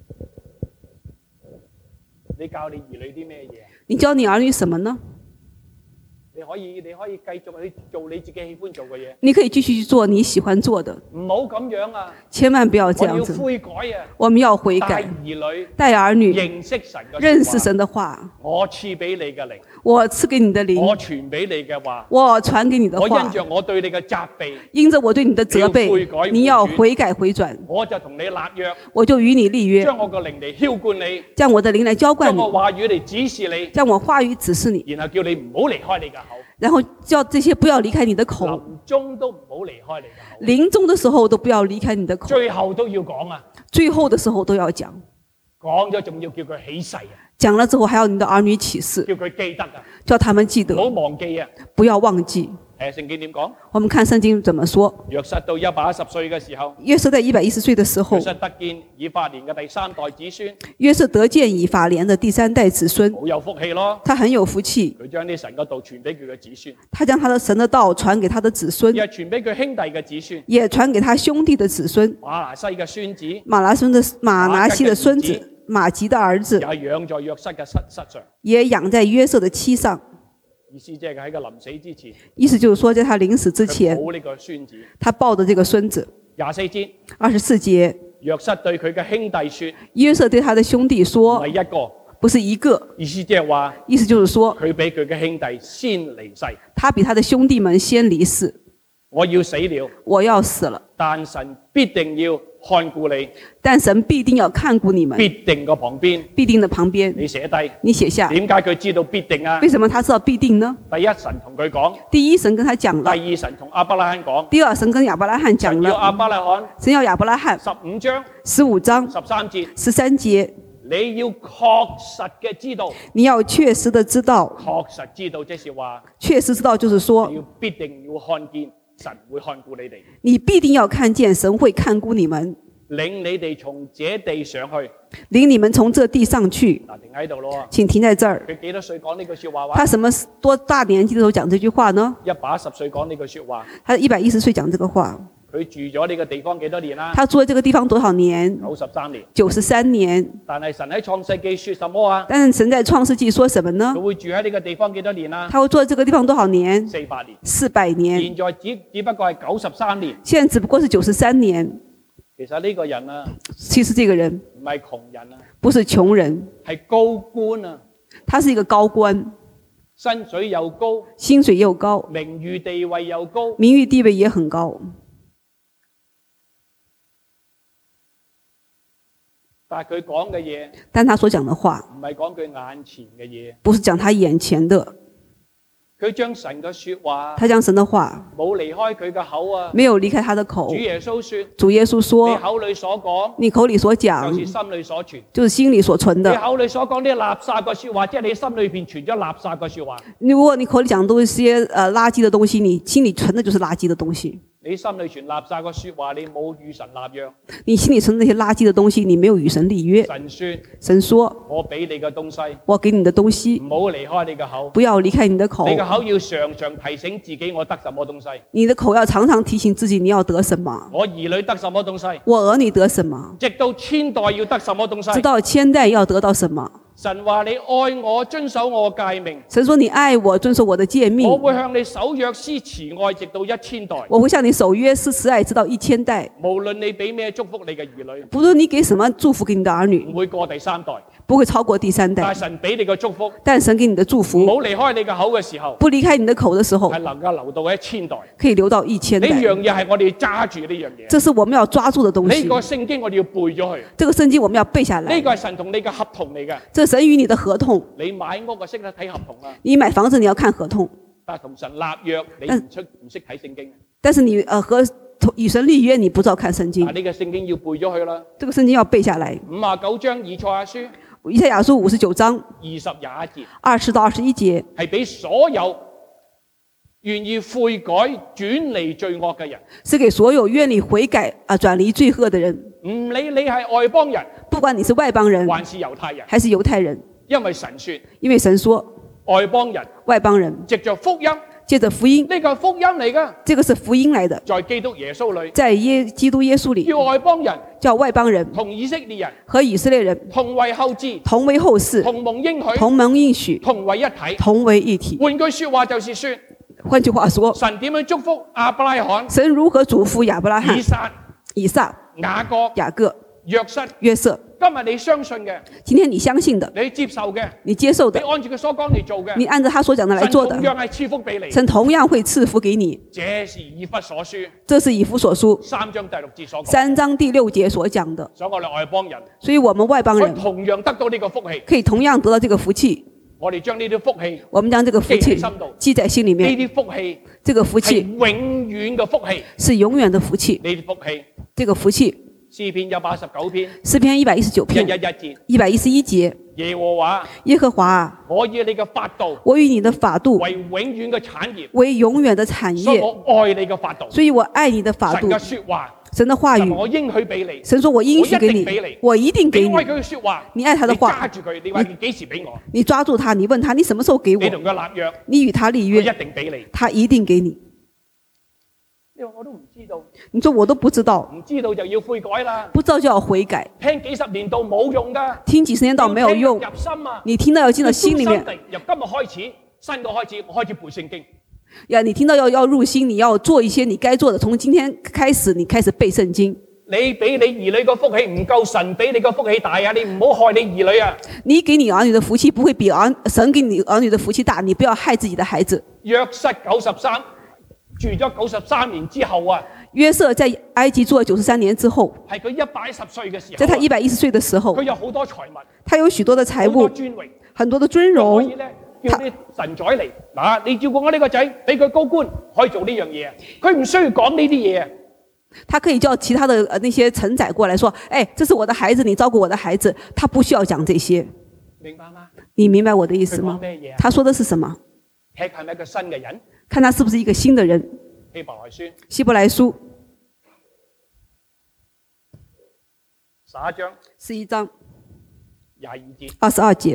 你教你兒女啲咩嘢？ 你教你兒女什麼呢？ 你可以你可以繼續去做你自己喜歡做嘅嘢， 你可以繼續去做你喜歡做的， 唔好咁樣啊！ 千萬不要這我哋要樣子。 悔改啊！ 我們要悔帶改， 兒女帶兒女認識神嘅說話， 認識神的話。 我賜俾你嘅靈， 我賜給你的我靈， 傳俾你嘅話， 我傳給你的我因話。 着我對你嘅責備， 因着我對你的責你要悔改備，你要悔改回轉， 我就同你立約， 我就與你立約， 將我個靈嚟澆灌你， 將我的靈來澆灌你， 將我話語嚟指示你， 將我話語指示你， 然後叫你唔好離開你嘅口， 然後叫這些不要離開你的口， 臨終都唔好離開你嘅口， 臨終的時候都不要離開你的口， 最後都要講啊！ 最後的時候都要講， 講咗仲要叫佢起誓啊， 講了之後還要你的兒女起誓， 叫佢記得啊， 叫他們記得唔，好忘記啊！ 不要忘記。 誒，聖經點講？ 我們看聖經怎麼說。 約瑟到一百一十歲嘅時候， 約瑟在一百一十歲的時候約，瑟得見以法蓮嘅第三代子孫， 約瑟得見以法蓮的第三代子孫， 好有福氣咯。 他很有福氣， 佢將啲神嘅道傳俾佢嘅子孫， 他將他的神的道傳給他的子孫， 又傳俾佢兄弟嘅子孫， 也傳給他兄弟的子孫。 馬拿西嘅孫子， 馬拿孫的馬拿西的孫子，馬吉的兒子又，係養在約瑟嘅膝膝上。 也養在約瑟的妻上。 意思即係喺佢臨死之前， 意思就是說，在他臨死之前， 佢抱呢個孫子。 他抱着這個孫子。 廿四節， 二十四節， 約瑟對佢嘅兄弟説： 約瑟對他的兄弟唔說係，一個， 不是一個， 意思即係話意思就是說， 佢比佢嘅兄弟先離世。 他比他的兄弟們先離世。 我要死了， 我要死了， 但神必定要看顧你， 但神必定要看顧你們， 必定個旁邊， 必定的旁邊。 你寫低。 你寫下。 點解佢知道必定啊？ 為什麼他知道必定呢？ 第一，神同佢講； 第一，神跟他講了； 第二，神同亞伯拉罕講。 第二，神跟亞伯拉罕講神要亞了。 伯拉罕神要亞伯拉罕十五章十五章十三節， 十三節， 你要確實嘅知道， 你要確實的知道， 確實知道即是話， 確實知道就是你說， 要必定要看見， 神會看顧你哋， 你必定要看見神會看顧你們， 領你哋從這地上去。 領你們從這地上去。 嗱，停喺度咯。 請停在這兒。 佢幾多歲講呢句説話話？ 他什麼多大年紀的時候講這句話呢？ 一百一十歲講呢句説話。 他一百一十歲講這個話。 佢住咗呢個地方幾多年啦？ 他住喺這個地方多少年？ 九十三年。 九十三年。 但係神喺創世記説什麼啊？ 但是神在創世記說什麼呢？ 佢會住喺呢個地方幾多年啦？ 他會住喺這個地方多少年？ 四百年。 四百年。 現在只只不過係九十三年。 現在只不過是九十三年。 其實呢個人啊， 其實這個人唔係窮人啊， 不是窮人， 係高官啊。 他是一個高官， 薪水又高， 薪水又高， 名譽地位又高， 名譽地位也很高。 但係佢講嘅嘢， 但他所講的話唔係講佢眼前嘅嘢， 不是講他眼前的。 佢將神嘅說話， 他將神的話冇離開佢嘅口啊， 沒有離開他的口。 主耶穌說， 主耶穌說， 你口裏所講， 你口裏所講， 就是心裏所存， 就是心裏所存的。 你口裏所講啲垃圾嘅說話，即係你心裏邊存咗垃圾嘅說話。 如果你口裏講都是些呃垃圾的東西，你心裏存的就是垃圾的東西。 你心裏存垃圾嘅說話，你冇與神立約。 你心裏存那些垃圾的東西，你沒有與神立約。 神說， 神說， 我俾你嘅東西， 我給你的東西， 唔好離開你嘅口， 不要離開你的口。 你嘅口要常常提醒自己，我得什麼東西。 你的口要常常提醒自己，你要得什麼。 我兒女得什麼東西？ 我兒女得什麼？ 直到千代要得什麼東西？ 直到千代要得到什麼？ 神話你愛我，遵守我誡命。 神說你愛我，遵守我的誡命。 我會向你守約施慈愛，直到一千代。 我會向你守約施慈愛，直到一千代。 無論你俾咩祝福你嘅兒女， 不論你給什麼祝福給你的兒女， 唔會過第三代， 不會超過第三代。 但神俾你嘅祝福， 但神給你的祝福， 唔好離開你嘅口嘅時候， 不離開你的口的時候， 係能夠留到一千代， 可以留到一千代。 呢樣嘢係我哋揸住呢樣嘢。 這是我們要抓住的東西。 呢個聖經我哋要背咗佢。 這個聖經我們要背下來。 呢個係神同你嘅合同嚟嘅。 這神與你的合同。 你買屋就識得睇合同啊。 你買房子你要看合同。 但係同神立約，你唔出唔識睇聖經。 但是你呃和與神立約，你不知道看聖經。 啊，呢個聖經要背咗佢啦。 這個聖經要背下來。 五十九章以賽亞書。 以賽亞書五十九章二十廿一節。 二十到二十一節。係俾所有願意悔改轉離罪惡嘅人。 是給所有願意悔改啊轉離罪惡的人。 唔理你係外邦人， 不管你是外邦人， 還是猶太人， 還是猶太人。 因為神說， 因為神說， 外邦人， 外邦人藉着福音， 借着福音， 呢個係福音嚟噶， 這個是福音來的， 在基督耶穌裏， 在耶基督耶穌裏， 叫外邦人， 叫外邦人同以色列人和以色列人同為後嗣， 同為後嗣， 同蒙應許， 同蒙應許， 同為一體， 同為一體。 換句說話就是說， 換句話說， 神點樣祝福亞伯拉罕？ 神如何祝福亞伯拉罕、 以撒、 以撒、 雅各、 雅各、 約瑟、 約瑟。 今日你相信嘅， 今天你相信的， 你接受嘅， 你接受的， 你按住佢所講嚟做嘅， 你按照他所講的來做的， 神同樣係賜福俾你， 神同樣會賜福給你。 這是以弗所書， 這是以弗所書三章第六節所講， 三章第六節所講的。 所以我哋外邦人， 所以我們外邦人同樣得到呢個福氣， 可以同樣得到這個福氣。 我哋將呢啲福氣， 我們將這個福氣記在心裏面。 呢啲福氣， 這個福氣係永遠嘅福氣， 是永遠的福氣。 呢啲福氣， 這個福氣。 詩篇一百一十九篇， 詩篇一百一十九篇， 一一一節， 一百一十一節。 耶和華， 耶和華， 我以你嘅法度， 我以你的法度為永遠嘅產業， 為永遠的產業。 所以我愛你嘅法度， 所以我愛你的法度。 神嘅說話， 神的話語， 我應許俾你。 神說我應許給你，我一定給你。 你愛佢嘅說話， 你愛他的話， 你揸住佢，你話你幾時俾我？ 你抓住他，你問他你什麼時候給我？ 你同佢立約， 你與他立約， 佢一定俾你， 他一定給你。 你話我都唔知道， 你說我都不知道， 唔知道就要悔改啦， 不知道就要悔改。 聽幾十年道冇用噶， 聽幾十年道沒有用， 入心啊！ 你聽到要進到心裏面。 由今日開始，新嘅開始，我開始背聖經。 呀，你聽到要要入心，你要做一些你該做的。從今天開始，你開始背聖經。 你俾你兒女個福氣唔夠神俾你個福氣大啊！你唔好害你兒女啊！ 你給你兒女的福氣不會比兒神給你兒女的福氣大，你不要害自己的孩子。 約瑟九十三住咗九十三年之後啊。 約瑟在埃及住了九十三年之後， 係佢一百一十歲嘅時候， 在他一百一十歲的時候， 佢有好多財物， 他有許多的財物， 好多尊榮， 很多的尊榮。 可以咧叫啲臣宰嚟嗱，你照顧我呢個仔，俾佢高官，可以做呢樣嘢。佢唔需要講呢啲嘢啊。 他可以叫其他的呃那些臣宰過來說，哎，這是我的孩子，你照顧我的孩子。他不需要講這些， 明白嗎？ 你明白我的意思嗎？ 佢講咩嘢啊？ 他說的是什麼？ 睇係咪一個新嘅人？ 看他是不是一個新的人。 希伯來書希伯來書十一章十一章廿二節， 二十二節，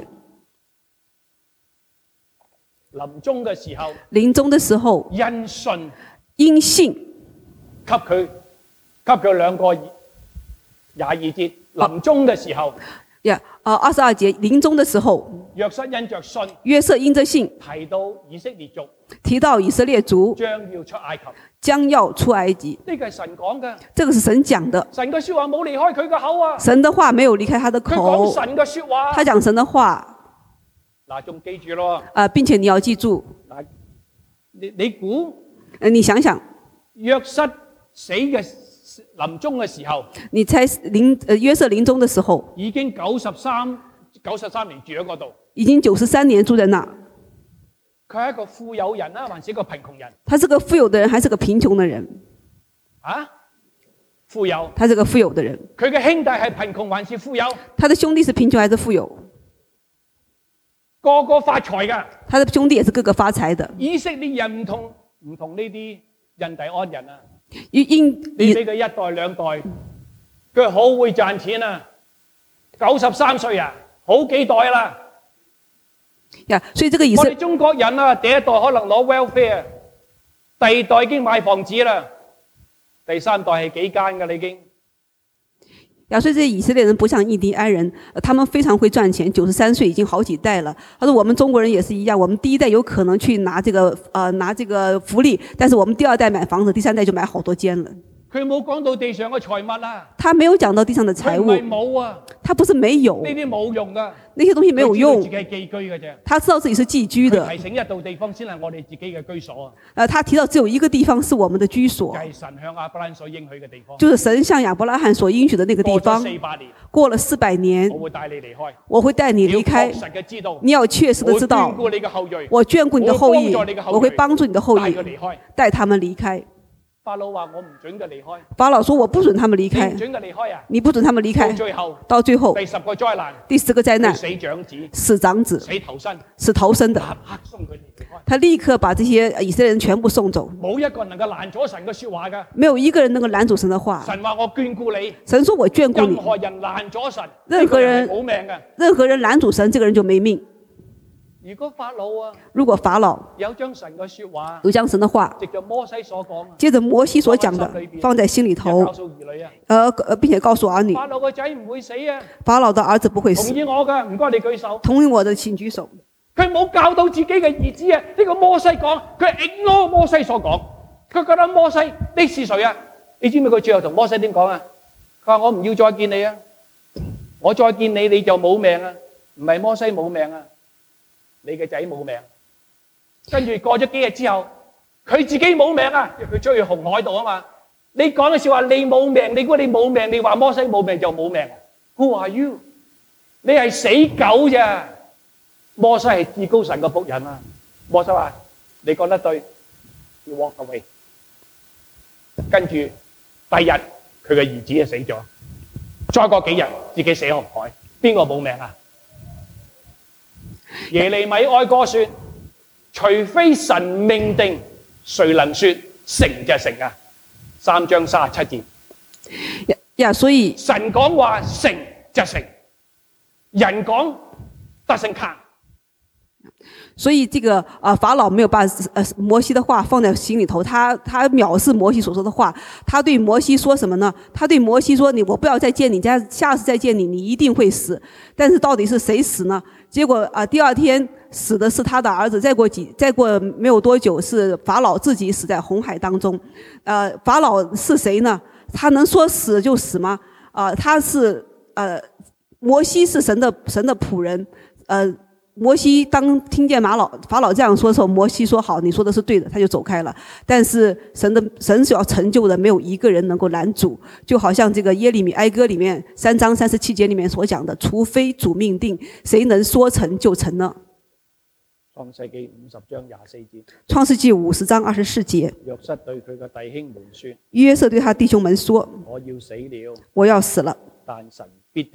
臨終嘅時候， 臨終的時候， 因信因信給佢給佢兩個廿二節，臨終嘅時候， 呀，啊，二十二節，臨終的時候， 約瑟因着信約瑟因着信提到以色列族提到以色列族將要出埃及， 將要出埃及， 呢個係神講嘅， 這個是神講的， 神嘅說話冇離開佢嘅口啊， 神的話沒有離開他的佢講口， 神嘅說話， 他講神的話， 嗱，仲記住咯， 啊，並且你要記住， 嗱，你你估呃你想想， 約瑟死嘅臨終嘅時候， 你猜臨呃約瑟臨終的時候， 已經九十三九十三年住喺嗰度， 已經九十三年住在那， 佢係一個富有人啦，還是一個貧窮人？ 他是個富有的人還是個貧窮的人？ 啊，富有。 他是個富有的人， 佢嘅兄弟係貧窮還是富有？ 他的兄弟是貧窮還是富有？ 個個發財㗎。 他的兄弟也是個個發財的。 以色列人唔同唔同呢啲印第安人啊， 因因你俾佢一代兩代，佢好會賺錢啊！九十三歲啊，好幾代啦。 呀，所以這個以色我哋中國人啊，第一代可能攞 welfare，第二代已經買房子啦，第三代係幾間㗎啦已經。 呀，所以這些以色列人不像印第安人，呃他們非常會賺錢，九十三歲已經好幾代了。他說我們中國人也是一樣，我們第一代有可能去拿這個呃拿這個福利，但是我們第二代買房子，第三代就買好多間了。 佢冇講到地上嘅財物啊， 他沒有講到地上的財佢唔係物， 冇啊， 他不是沒有， 呢啲冇用㗎， 那些東西沒有佢用知道自己係寄居嘅啫。 他知道自己是寄居的佢。提醒一道地方先係我哋自己嘅居所啊， 呃，他提到只有一個地方是我們的居所就，係神向亞伯蘭所應許嘅地方。 就是神向亞伯拉罕所應許的那個地過咗方。 四百年， 過了四百年我，會帶你離開。 我會帶你離你要確開， 實嘅知道， 你要確實的知道我會眷顧你嘅後裔， 我眷顧你的後裔，我會幫助你的後裔帶佢，離開。 帶他們離開。 法老話我唔准佢離開， 法老說我不准他們離你唔開， 准佢離開啊！ 你不准他們離開。 到最後， 到最後第十個災難， 第十個災難， 死長子， 死長子， 死頭身， 死頭生的， 立刻送佢哋離開。 他立刻把這些以色列人全部送走， 冇一個人能夠攔咗神嘅說話㗎。 沒有一個人能夠攔阻神的話。 神話我眷顧你， 神說我眷顧你， 任何人攔咗神， 任何人呢個係冇命嘅。 任何人攔阻神，這個人就沒命。 如果法老啊如果法老有將神嘅說話， 有將神的話， 藉着摩西所講啊， 接着摩西所講的放在心裏告頭， 訴兒女啊， 呃，呃並且告訴兒女， 法老個仔唔會死啊， 法老的兒子不會死同。意我㗎，唔該你舉手。 同意我的請舉手。 佢冇教導自己嘅兒子啊！呢、個摩西講，佢 ignore 摩西所講，佢覺得摩西你是誰啊？你知唔知佢最後同摩西點講啊？佢話我唔要再見你啊！我再見你你就冇命啊！唔係摩西冇命啊，你嘅仔冇命。跟住過咗幾日之後，佢自己冇命啊！因為佢追去紅海度啊嘛。你講嘅説話你冇命，你估你冇命，你話摩西冇命就冇命。Who are you？你係死狗咋？摩西係至高神嘅僕人啊！摩西話：你講得對，要 walk away。跟住第二日佢嘅兒子就死咗，再過幾日自己死紅海，邊個冇命啊？耶利米哀歌說：除非神命定，誰能說成就成啊？三章三十七節， 呀呀，所以神講話成就成，人講 doesn't count。 所以這個啊法老沒有把呃摩西的話放在心裏頭，他他藐視摩西所說的話，他對摩西說什麼呢？他對摩西說：你我不要再見你，下下次再見你，你一定會死。但是到底是誰死呢？結果啊第二天死的是他的兒子，再過幾再過沒有多久是法老自己死在紅海當中。呃法老是誰呢？他能說死就死嗎？啊、呃、他是呃摩西是神的神的僕人，呃。摩西當聽見馬老法老這樣說的時候，摩西說好，你說的是對的，他就走開了。但是神的神所要成就的，沒有一個人能夠攔阻。就好像這個耶利米哀歌裏面三章三十七節裏面所講的，除非主命定，誰能說成就成呢？ 創世記五十章廿四節。 創世記五十章二十四節。 約瑟對佢嘅弟兄們說： 約瑟對他弟兄們說： 我要死了， 我要死了， 但神必定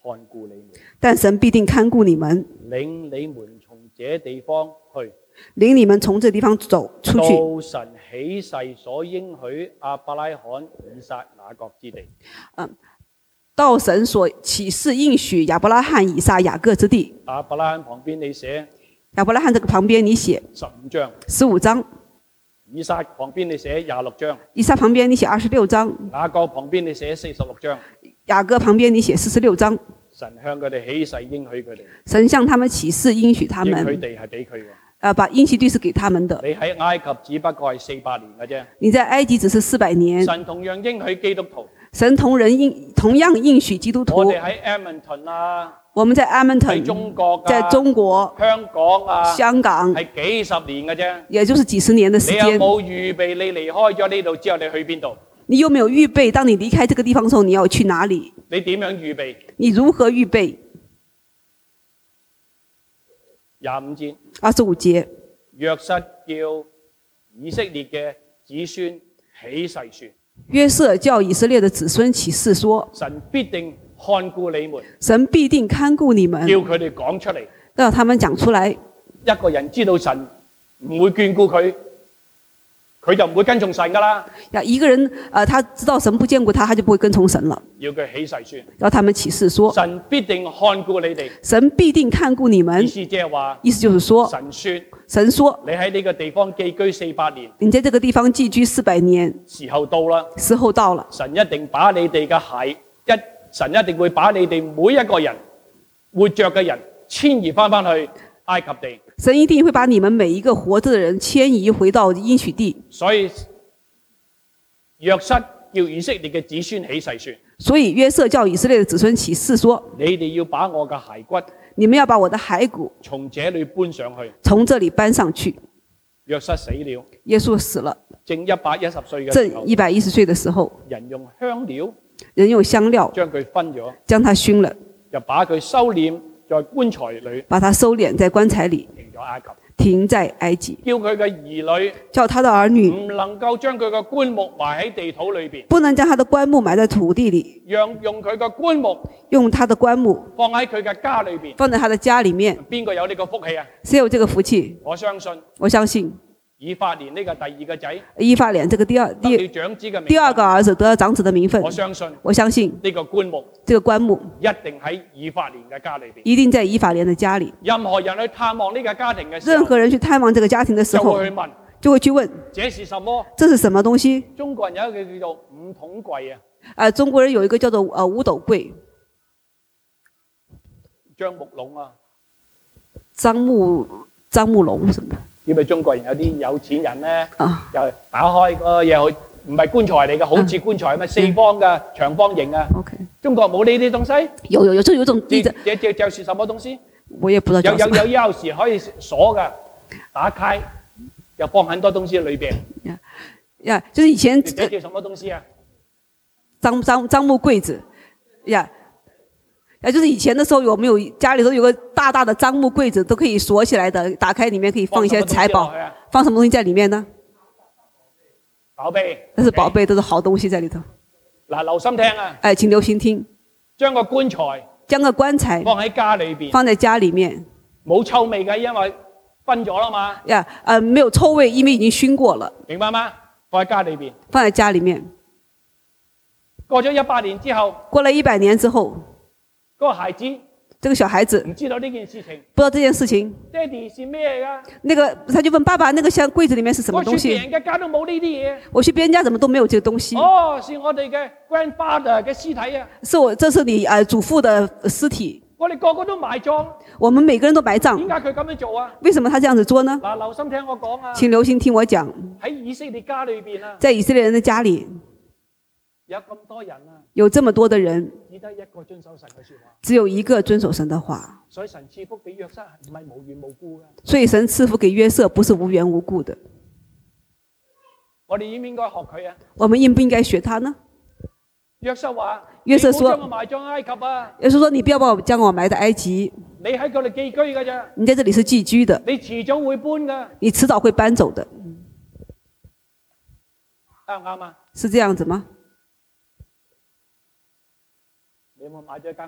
看顧你們， 但神必定看顧你們， 領你們從這地方去， 領你們從這地方走出去， 到神起誓所應許亞伯拉罕、以撒、雅各之地。 嗯，到神所起誓應許亞伯拉罕、以撒、雅各之地。 亞伯拉罕旁邊你寫亞伯拉罕這個旁邊你寫十五章， 十五章。 以撒旁邊你寫廿六章， 以撒旁邊你寫二十六章， 雅各旁邊你寫四十六章， 雅各旁邊你寫四十六章。 神向佢哋起誓應許佢哋， 神向他們起誓應許他們， 應許地係俾佢嘅。 呃，把應許地是給他們的。 你喺埃及只不過係四百年嘅啫， 你在埃及只是四百年。 神同樣應許基督徒， 神同人應同樣應許基督徒。 我哋喺 Edmonton 啊， 我們在 Edmonton， 喺中國啊， 在中國、 香港啊， 香港係幾十年嘅啫， 也就是幾十年的時你有間。 冇預備？你離開咗呢度之後，你去邊度？ 你有沒有預備？當你離開這個地方的時候，你要去哪裡？ 你點樣預備？ 你如何預備？ 廿五節， 二十五節， 約瑟叫以色列嘅子孫起誓說， 約瑟叫以色列的子孫起誓說， 神必定看顧你們， 神必定看顧你們， 叫佢哋講出嚟。 讓他們講出來。 一個人知道神唔會眷顧佢，佢就唔會跟從神噶啦。 呀，一個人，呃，他知道神不眷顧他，他就不會跟從神了。 要佢起誓說， 讓他們起誓說， 神必定看顧你哋。 神必定看顧你們。 意思即係話， 意思就是說， 神說， 神說， 你喺呢個地方寄居四百年， 你在這個地方寄居四百年， 時候到啦， 時候到了， 神一定把你哋嘅孩一，神一定會把你哋每一個人活着嘅人遷移翻翻去埃及地。 神一定會把你們每一個活着的人遷移回到應許地。 所以約瑟叫以色列嘅子孫起誓說， 所以約瑟叫以色列的子孫起誓說， 你哋要把我嘅骸骨你們要把我的骸骨從這裏搬上去。 從這裏搬上去。 約瑟死了， 耶穌死了， 正一百一十歲嘅時候， 正一百一十歲的時候， 人用香料人用香料將佢分咗， 將他熏了， 就把佢收斂在棺材裏， 把他收斂在棺材裏， 停咗埃及， 停在埃及， 叫佢嘅兒女叫他的兒女唔能夠將佢嘅棺木埋喺地土裏邊， 不能將他的棺木埋在土地裏， 讓用佢嘅棺木用他的棺木放喺佢嘅家裏邊。 放在他的家裏面。 邊個有呢個福氣啊？ 誰有這個福氣？ 我相信我相信以法蓮呢個第二個仔以法蓮這個第二得了第長子嘅名分， 第二個兒子得了長子的名分。 我相信我相信呢個棺木這個棺木一定喺以法蓮嘅家裏邊。 一定在以法蓮的家裏。 任何人去探望呢個家庭嘅時候， 任何人去探望這個家庭的時候， 就會去問： 就會去問這是什麼？ 這是什麼東西？ 中國人有一個叫做五桶櫃啊， 呃，中國人有一個叫做呃五斗櫃， 樟木籠啊。 樟木樟木籠什麼？ 因為中國人有啲有錢人咧， 啊， 就打開個嘢，唔係棺材嚟嘅，好似棺材咁啊，四方嘅長方形啊。 OK， 中國冇呢啲東西。 有有有，就有一種這地的， 這這就是什麼東西？ 我也不知道有叫什麼。 有有鑰匙可以鎖嘅，打開又放很多東西裏邊。 呀，就是以前這叫什麼東西啊？ 樟樟樟木櫃子，呀，呀，就是以前的時候有沒有家裏頭有個大大的樟木櫃子，都可以鎖起來的，打開裡面可以放一些財寶。放什麼東西在裡面呢？ 寶貝。 那是寶貝，都是好東西在裡頭。 嗱，留心聽啊！ 哎，請留心聽。 將個棺材將個棺材放喺家裏邊， 放在家裡面， 冇臭味嘅，因為分咗啦嘛。 呀，呃，沒有臭味，因為已經熏過了。 明白嗎？放喺家裏邊。 放在家裡面。 過咗一百年之後， 過了一百年之後， 嗰個孩子這個小孩子唔知道呢件事情， 不知道這件事情。 爹哋是咩嚟㗎？ 那個他就問爸爸：那個箱櫃子裡面是什麼東我去別西？ 人嘅家都冇呢啲嘢。 我去別人家怎麼都沒有這個東西？ 哦，是我哋嘅 grandfather 嘅屍體啊！ 是我，這是你呃祖父的屍體。 我哋個個都埋葬， 我們每個人都埋葬。 點解佢咁樣做啊？ 為什麼他這樣子做呢？ 嗱，留心聽我講啊！ 請留心聽我講。 喺以色列家裏邊啊， 在以色列人的家裡， 有咁多人啊， 有這麼多的人， 只得一個遵守神嘅說話， 只有一個遵守神的話。 所以神賜福俾約瑟唔係無緣無故噶。 所以神賜福給約瑟不是無緣無故的。 我哋應唔應該學佢啊？ 我們應不應該學他呢？ 約瑟話： 約瑟說： 你唔好將我埋葬埃及啊！ 約瑟說：你不要把我將我埋在埃及。 你喺嗰度寄居噶咋？ 你在這裡是寄居的， 你遲早會搬噶。 你遲早會搬走的。 啱唔啱啊？ 是這樣子嗎？ 你有冇買咗一間屋？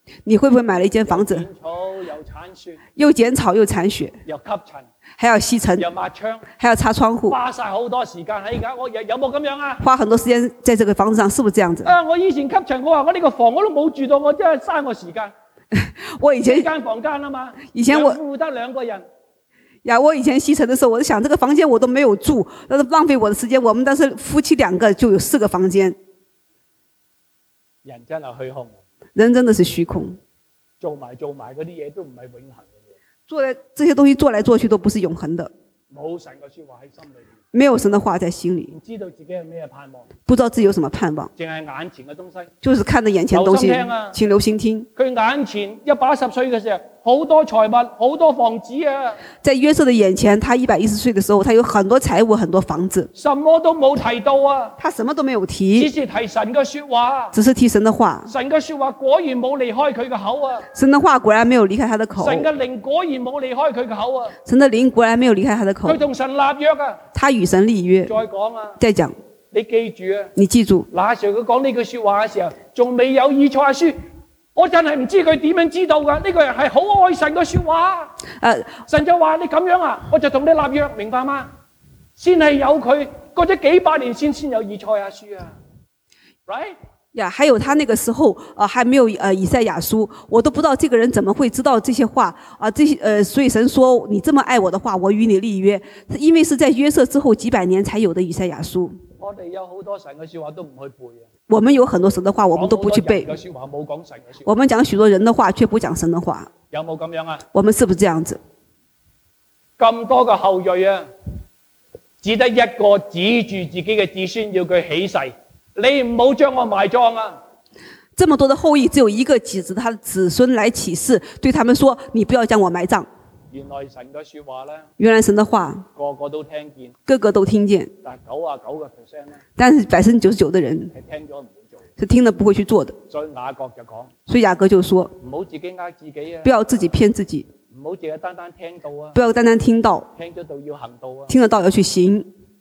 你會不會買了一間房子， 剪草又鏟雪， 又剪草又鏟雪， 又吸塵， 還要吸塵， 又抹窗， 還要擦窗戶， 花晒好多時間喺而家，我有有冇咁樣啊？ 花很多時間在這個房子上，是不是這樣子？ 啊！我以前吸塵，我話我呢個房我都冇住到，我真係嘥我時間。 我以前一間房間啊嘛， 以前我兩夫得兩個人。 呀，我以前吸塵的時候，我就想這個房間我都沒有住，那是浪費我的時間。我們當時夫妻兩個就有四個房間。 人真係虛空， 人真的是虛空， 做埋做埋嗰啲嘢都唔係永恆嘅嘢。 做來這些東西做來做去都不是永恆的。 冇神嘅說話喺心裏邊， 沒有神的話在心裡， 唔知道自己有咩盼望， 不知道自己有什麼盼望， 淨係眼前嘅東西。 就是看着眼前的東西。 留心聽啊， 請留心聽。 佢眼前一百一十歲嘅時候，好多財物，好多房子啊！ 在約瑟的眼前，他一百一十歲的時候，他有很多財物，很多房子， 什麼都冇提到啊！ 他什麼都沒有只提， 是提神嘅說話。 只是提神的話。 神嘅說話果然冇離開佢嘅口啊！ 神的話果然沒有離開他的口， 神嘅靈果然冇離開佢嘅口啊！ 神的靈果然沒有離開他的口佢。同神立約啊！ 他與神立約。 再講啊！ 再講， 你記住啊！ 你記住， 那時候佢講呢句說話嘅時候，仲未有以賽亞書，我真係唔知佢點樣知道噶。呢、這個人係好愛神嘅說話。 呃， 神就話你咁樣啊，我就同你立約，明白嗎？先係有佢，過咗幾百年先先有以賽亞書啊 ，right？ 呀，還有他那個時候，呃，還沒有呃以賽亞書，我都不知道這個人怎麼會知道這些話啊、呃？這些呃，所以神說你這麼愛我的話，我與你立約，因為是在約瑟之後幾百年才有的以賽亞書。 我哋有好多神嘅說話都唔去背啊。 我們有很多神的話，我們都不去背。 講好多人嘅說話冇講神嘅說話。 我們講許多人的話，卻不講神的話。 有冇咁樣啊？ 我們是不是這樣子？ 咁多個後裔啊，只得一個指住自己嘅子孫要佢起誓。你唔好將我埋葬啊！ 這麼多的後裔，只有一個指着他的子孫來起誓，對他們說：你不要將我埋葬。 原來神嘅說話咧， 原來神的話個個都聽見， 個個都聽見， 但九啊九個 percent 咧， 但是百分之九十九的人係聽咗唔會做， 是聽了不會去做的。 所以雅各就講： 所以雅各就說： 唔好自己呃自己啊， 不要自己騙自己， 唔好淨係單單聽到啊， 不要單單聽到， 聽咗道要行道啊， 聽得到要去行。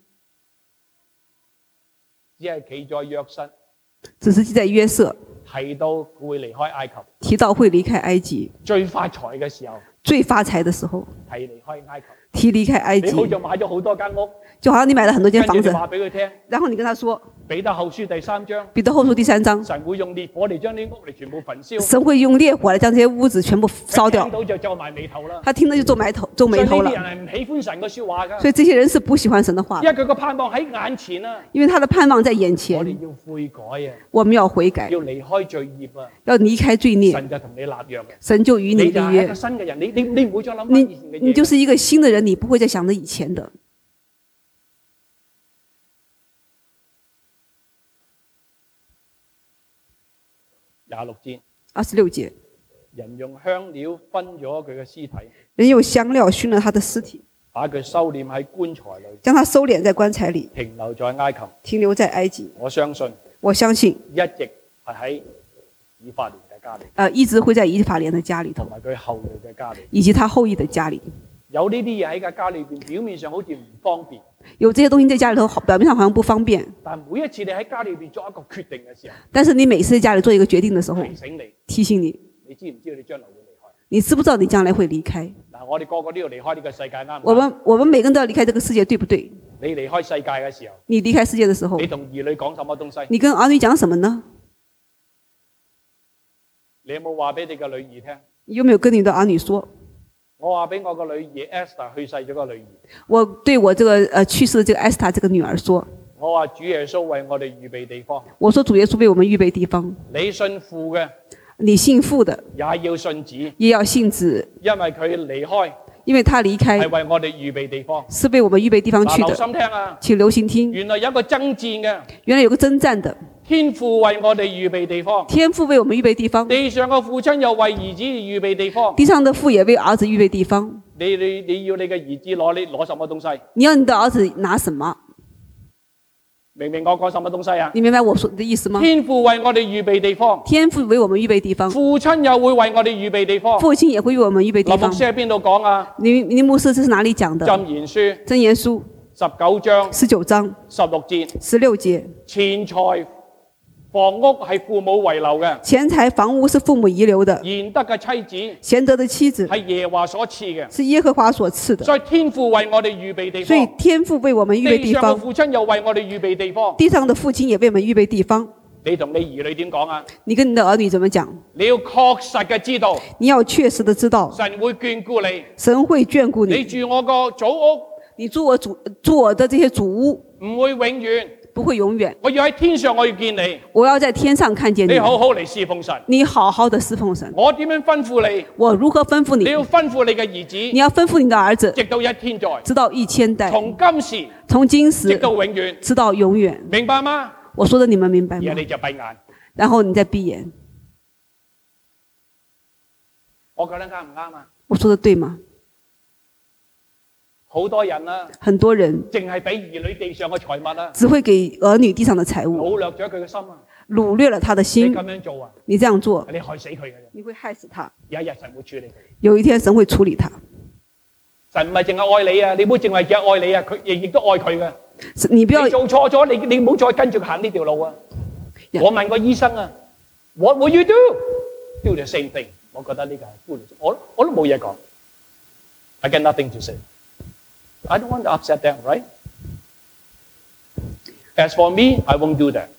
只係企在約瑟。 只是記在約瑟提到會離開埃及， 提到會離開埃及， 最發財嘅時候， 最發財的時候提離開埃及， 提離開埃及。 你好似買咗好多間屋， 就好像你買了很多間房子， 話俾佢聽， 然後你跟他說， 彼得後書第三章， 彼得後書第三章， 神會用烈火嚟將啲屋嚟全部焚燒， 神會用烈火嚟將這些屋子全部燒掉。 聽到就皺埋眉頭啦， 他聽到就皺眉頭，皺眉頭了。 所以呢啲人係唔喜歡神嘅說話噶， 所以這些人是不喜歡神的話的， 因為佢個盼望喺眼前啊， 因為他的盼望在眼前。 我哋要悔改啊， 我們要悔改， 要離開罪孽啊， 要離開罪孽， 神就同你立約嘅， 神就與你立你就係一個約。 新嘅人，你你你唔會再諗翻你以前嘅嘢， 你就是一個新的人，你不會再想着以前的。 廿六節， 二十六節， 人用香料熏咗佢嘅屍體， 人用香料熏了他的屍體， 把佢收斂喺棺材裏， 將他收斂在棺材裏， 停留在埃及。 停留在埃及。 我相信我相信， 一直係喺以法蓮嘅家裏， 呃，一直會在以法蓮的家裏頭同，埋佢後裔嘅家裏。 以及他後裔的家裏。 有呢啲嘢喺個家裏邊，表面上好似唔方便， 有這些東西在家裏頭，好表面上好像不方便， 但每一次你喺家裏邊作一個決定嘅時候， 但是你每次在家裏做一個決定的時候， 提醒你， 提醒你， 你知唔知道你將來會離開？ 你知不知道你將來會離開？ 嗱，我哋個個都要離開呢個世界，啱唔啱？ 我們我們每個人都要離開這個世界，對不對？ 你離開世界嘅時候， 你離開世界的時候你，同兒女講什麼東西？ 你跟兒女講什麼呢？ 你有冇話俾你嘅女兒聽？ 你有沒有跟你的兒女說？ 我話俾我個女兒 Esther 去世咗個女兒， 我對我這個呃去世的這個 Esther 這個女兒說， 我話主耶穌為我哋預備地方， 我說主耶穌為我們預備地方， 你信父嘅你信父的也要信子， 也要信子， 因為佢離開因為他離開係為我哋預備地方。 是為我們預備地方去嗱，留的。 心聽啊！ 請留心聽， 原來有一個爭戰嘅， 原來有個征戰的， 天父為我哋預備地方， 天父為我們預備地方， 地上嘅父親又為兒子預備地方。 地上的父也為兒子預備地方。 你你你要你嘅兒子攞你攞什麼東西？ 你要你的兒子拿什麼？ 明唔明我講什麼東西啊？ 你明白我說的意思嗎？ 天父為我哋預備地方， 天父為我們預備地方， 父親又會為我哋預備地方。 父親也會為我們預備地方。 林牧師喺邊度講啊？ 你你牧師這是哪裡講的？ 箴言書箴言書十九章十九章十六節， 十六節， 錢財房屋係父母遺留嘅， 錢財房屋是父母遺留的， 賢德嘅妻子賢德的妻子係耶和華所賜嘅， 是耶和華所賜的。 所以天父為我哋預備地所以方， 天父為我們預備地方， 地上嘅父親又為我哋預備地方。 地上的父親也為我們預備地方。 你同你兒女點講啊？ 你跟你的兒女怎麼講？ 你要確實嘅知道， 你要確實的知道， 神會眷顧你。 神會眷顧你你。 住我個祖屋， 你住我主住我的這些祖屋， 唔會永遠。 不會永遠。 我要喺天上，我要見你。 我要在天上看見你。 你好好嚟侍奉神。 你好好的侍奉神。 我點樣吩咐你？ 我如何吩咐你？ 你要吩咐你嘅兒子。 你要吩咐你的兒子， 直到一天在， 直到一千代。 從今時， 從今時直到永遠， 直到永遠。 明白嗎？ 我說的你們明白嗎？ 然後你就閉眼。 然後你再閉眼。 我覺得啱唔啱啊？ 我說的對嗎？ 好多人啊， 很多人淨係俾兒女地上嘅財物啊， 只會給兒女地上的財物， 擄掠咗佢嘅心啊！ 擄掠了他的你心。 咁樣做啊， 你這樣做， 你害死佢嘅啫。 你會害死他。 有一日神會處理佢。 有一天神會處理他。 神唔係淨係愛你啊，你唔好淨係只愛你啊，佢亦亦都愛佢嘅。 你不要你做錯咗，你你唔好再跟住佢行呢條路啊！我問個醫生啊 ，What will you do? Do the same thing。我覺得呢個係 foolish，我我都冇嘢講。I get nothing to say. I don't want to upset them, right? As for me, I won't do that.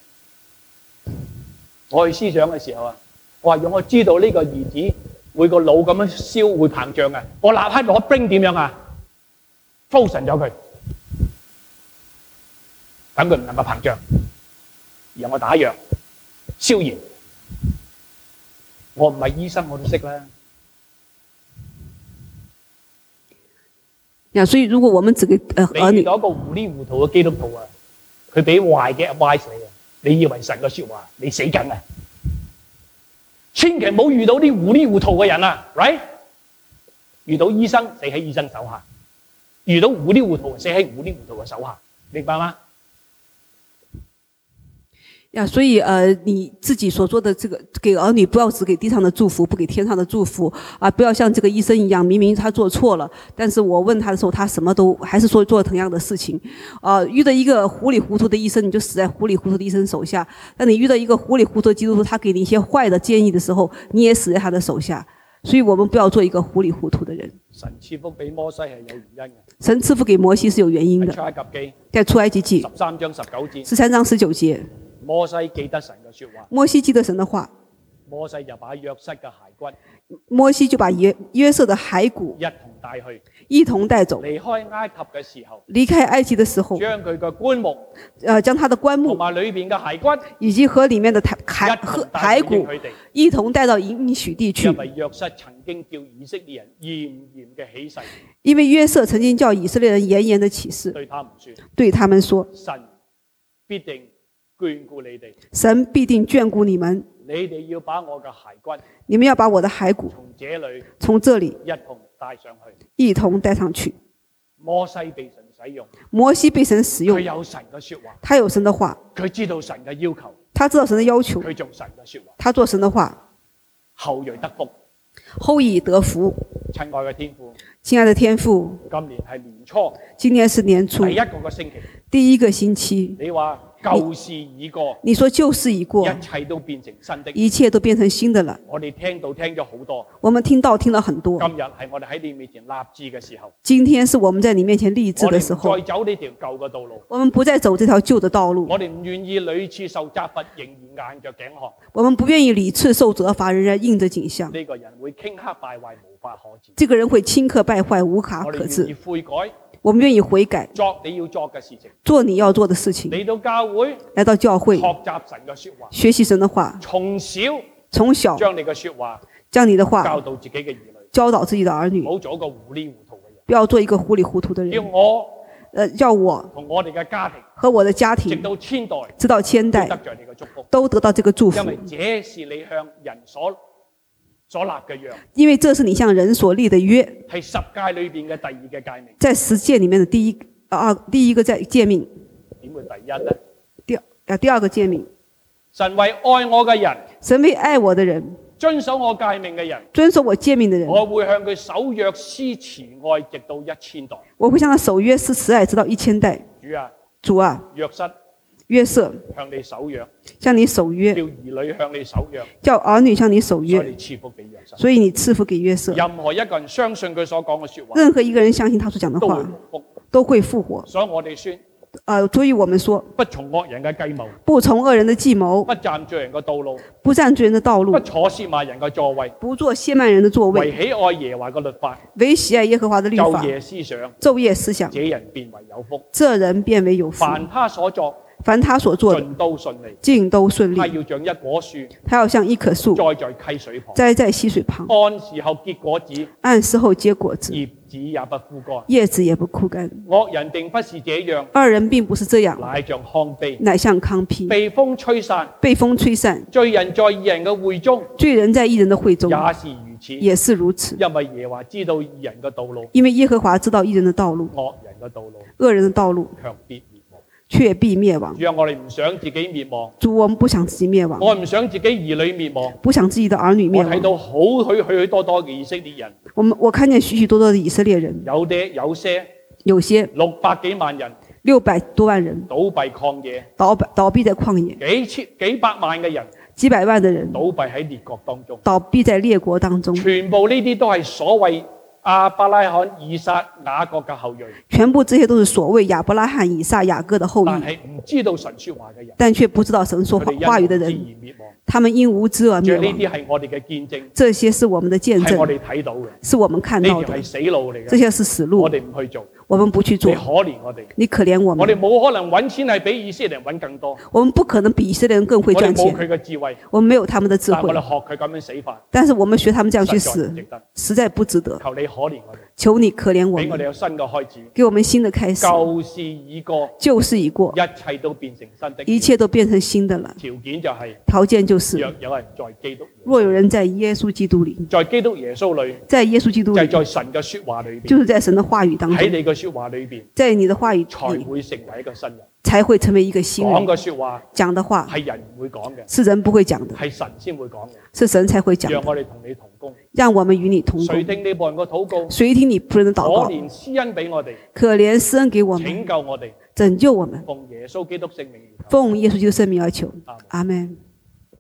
我去思想嘅時候啊，我話讓我知道呢個兒子會個腦咁樣燒會膨脹嘅，我立刻攞冰點樣啊，frozen咗佢，等佢唔能夠膨脹，然後我打藥消炎。我唔係醫生，我都識啦。 呀，所以如果我們只給呃兒女， 你遇到一個糊裡糊塗嘅基督徒啊，佢俾壞嘅 advice 你啊，你以為神嘅説話，你死緊啊！千祈唔好遇到啲糊裡糊塗嘅人啊 ，right？遇到醫生死喺醫生手下，遇到糊裡糊塗死喺糊裡糊塗嘅手下，明白嗎？ 呀，所以呃，你自己所做的這個給兒女，不要只給地上的祝福，不給天上的祝福啊！不要像這個醫生一樣，明明他做錯了，但是我問他的時候，他什麼都還是說做同樣的事情。啊，遇到一個糊裡糊塗的醫生，你就死在糊裡糊塗的醫生手下；但你遇到一個糊裡糊塗的基督徒，他給你一些壞的建議的時候，你也死在他的手下。所以我們不要做一個糊裡糊塗的人。 神賜福俾摩西係有原因嘅。 神賜福給摩西是有原因的。 出埃及記， 在出埃及記十三章十九節。 十三章十九節。 摩西記得神嘅説話。 摩西記得神的話。 摩西就把約瑟嘅骸骨。 摩西就把約約瑟的骸骨一同帶去。 一同帶走。 離開埃及嘅時候。 離開埃及的時候。 將佢嘅棺木。 呃，將他的棺木。 同埋裏邊嘅骸骨。 以及和裡面的骸骸骸骨。一同帶到應許地去。 因為約瑟曾經叫以色列人嚴嚴嘅起誓。 因為約瑟曾經叫以色列人嚴嚴的起誓。 對他們說。 對他們說。 神必定眷顧你哋。 神必定眷顧你們。 你哋要把我嘅骸骨。 你們要把我的骸骨。 從這裡。 從這裡。 一同帶上去。 一同帶上去。 摩西被神使用。 摩西被神使用。 佢有神嘅說話。 他有神的話。 佢知道神嘅要求。 他知道神的要求。 佢做神嘅說話。 他做神的話。 後裔得福。 後裔得福。 親愛嘅天父。 親愛的天父。 今年係年初。 今年是年初。 第一個個星期。 第一個星期。 你話舊事已過。 你說舊事已過。 一切都變成新的。 一切都變成新的了。 我哋聽到聽咗好多。 我們聽到聽了很多。 今日係我哋喺你面前立志嘅時候。 今天是我們在你面前立志的時候。 我哋唔再走呢條舊嘅道路。 我們不再走這條舊的道路。 我哋唔願意屢次受責罰，仍然硬着頸項。 我們不願意屢次受責罰，仍然硬着頸項。 呢個人會頃刻敗壞，無法可治。 這個人會頃刻敗壞，無法可治。 我哋願意悔改。 我們願意悔改， 作你要做嘅事情， 做你要做的事情。 嚟到教會， 來到教會， 學習神嘅說話， 學習神的話。 從小， 從小將你嘅說話， 將你的話教導自己嘅兒女， 教導自己的兒女。 唔好做一個糊裡糊塗嘅人， 不要做一個糊裡糊塗的人。 要我， 呃，要我同我哋嘅家庭和我的家庭， 直到千代， 直到千代， 得着你嘅祝福， 都得到這個祝福。 因為這是你向人所所立嘅約， 因為這是你向人所立的約， 係十誡裏邊嘅第二嘅誡命， 在十誡裡面的第一啊第一個在誡命。 點會第一呢？ 第啊第二個誡命。 神為愛我嘅人， 神為愛我的人， 遵守我誡命嘅人， 遵守我誡命的人， 我會向佢守約施慈愛，直到一千代。 我會向他守約施慈愛，直到一千代。 主啊， 主啊， 約瑟約瑟向你守約， 向你守約， 叫兒女向你守約， 叫兒女向你守所以約， 你賜福俾約瑟。 所以你賜福給約瑟。 任何一個人相信佢所講嘅說話， 任何一個人相信他所講的都會話， 蒙福。 都會復活。 所以我哋宣呃，所以我們說， 不從惡人嘅計謀， 不從惡人的計謀， 不站罪人嘅道路， 不佔罪人的道路不，坐褻慢人嘅座位， 不坐褻慢人的座位， 為喜愛耶和華嘅律法， 唯喜愛耶和華的律法， 晝夜思想， 晝夜思想， 這人變為有福。 這人變為有福。 凡他所作， 凡他所做的， 盡都順利。 盡都順利。 他要像一棵樹， 他要像一棵樹， 栽在溪水旁， 栽在溪水旁， 按時候結果子， 按時候結果子， 葉子也不枯乾。 葉子也不枯乾。 惡人定不是這樣， 二人並不是這樣， 乃像糠秕， 乃像糠秕， 被風吹散。 被風吹散。 罪人在義人嘅會中， 罪人在義人的會中， 也是如此。 也是如此。 因為耶和華知道義人嘅道路， 因為耶和華知道義人的道路， 惡人嘅道路惡人的道路卻必滅亡。 卻必滅亡。 主啊，我哋唔想自己滅亡， 主，我們不想自己滅亡， 我唔想自己兒女滅亡。 不想自己的兒女滅亡。 我睇到好許許許多多嘅以色列人， 我們我看見許許多多的以色列人， 有啲有些有些六百幾萬人六百多萬人倒閉曠野， 倒閉倒閉在曠野， 幾千幾百萬嘅人幾百萬的人倒閉喺列國當中。 倒閉在列國當中。 全部呢啲都係所謂亞伯拉罕、以撒、雅各嘅後裔， 全部這些都是所謂亞伯拉罕、以撒、雅各的後裔， 但係唔知道神說話嘅人， 但卻不知道神說佢哋話語的因無知而人， 滅亡。 他們因無知而主啊， 滅亡。 呢啲係我哋嘅見證， 這些是我們的見係我證， 哋睇到嘅。 是我們看到的呢條係。死路嚟嘅， 這些是死路我，哋唔去做， 我們不去做你可。憐我哋。 你可憐我我哋們， 冇可能揾錢係比以色列人揾更多， 我們不可能比以色列人更會賺我哋冇佢錢， 嘅智慧， 我們沒有他們的智慧但係我哋，學佢咁樣死法， 但是我們學他們這樣去實在死唔值得。 實在不值得。 求你可憐我哋， 求你可憐我們， 俾我哋有新嘅開始。 給我們新的開始。 舊事已過， 舊事已過， 一切都變成新的。 一切都變成新的了。 條件就係、 條件就是， 若有人在基督， 若有人在耶穌基督裏， 在基督耶穌裏， 在耶穌基督裏， 就係在神嘅說話裏邊， 就是在神的話語當中， 喺你嘅說話裏邊， 在你的話語裏才會成為一個新人。 才會成為一個新講人。 嘅說話講的話係人唔會講嘅， 是人不會講的， 係神先會講嘅。 是神才會講的。 讓我哋同你同工， 讓我們與你同工。 垂聽你僕人嘅禱告， 垂聽你僕人的禱告， 可憐施恩俾我哋， 可憐施恩給我們， 拯救我哋， 拯救我們。 奉耶穌基督聖名而求。 奉耶穌基督聖名而求。 阿門阿門。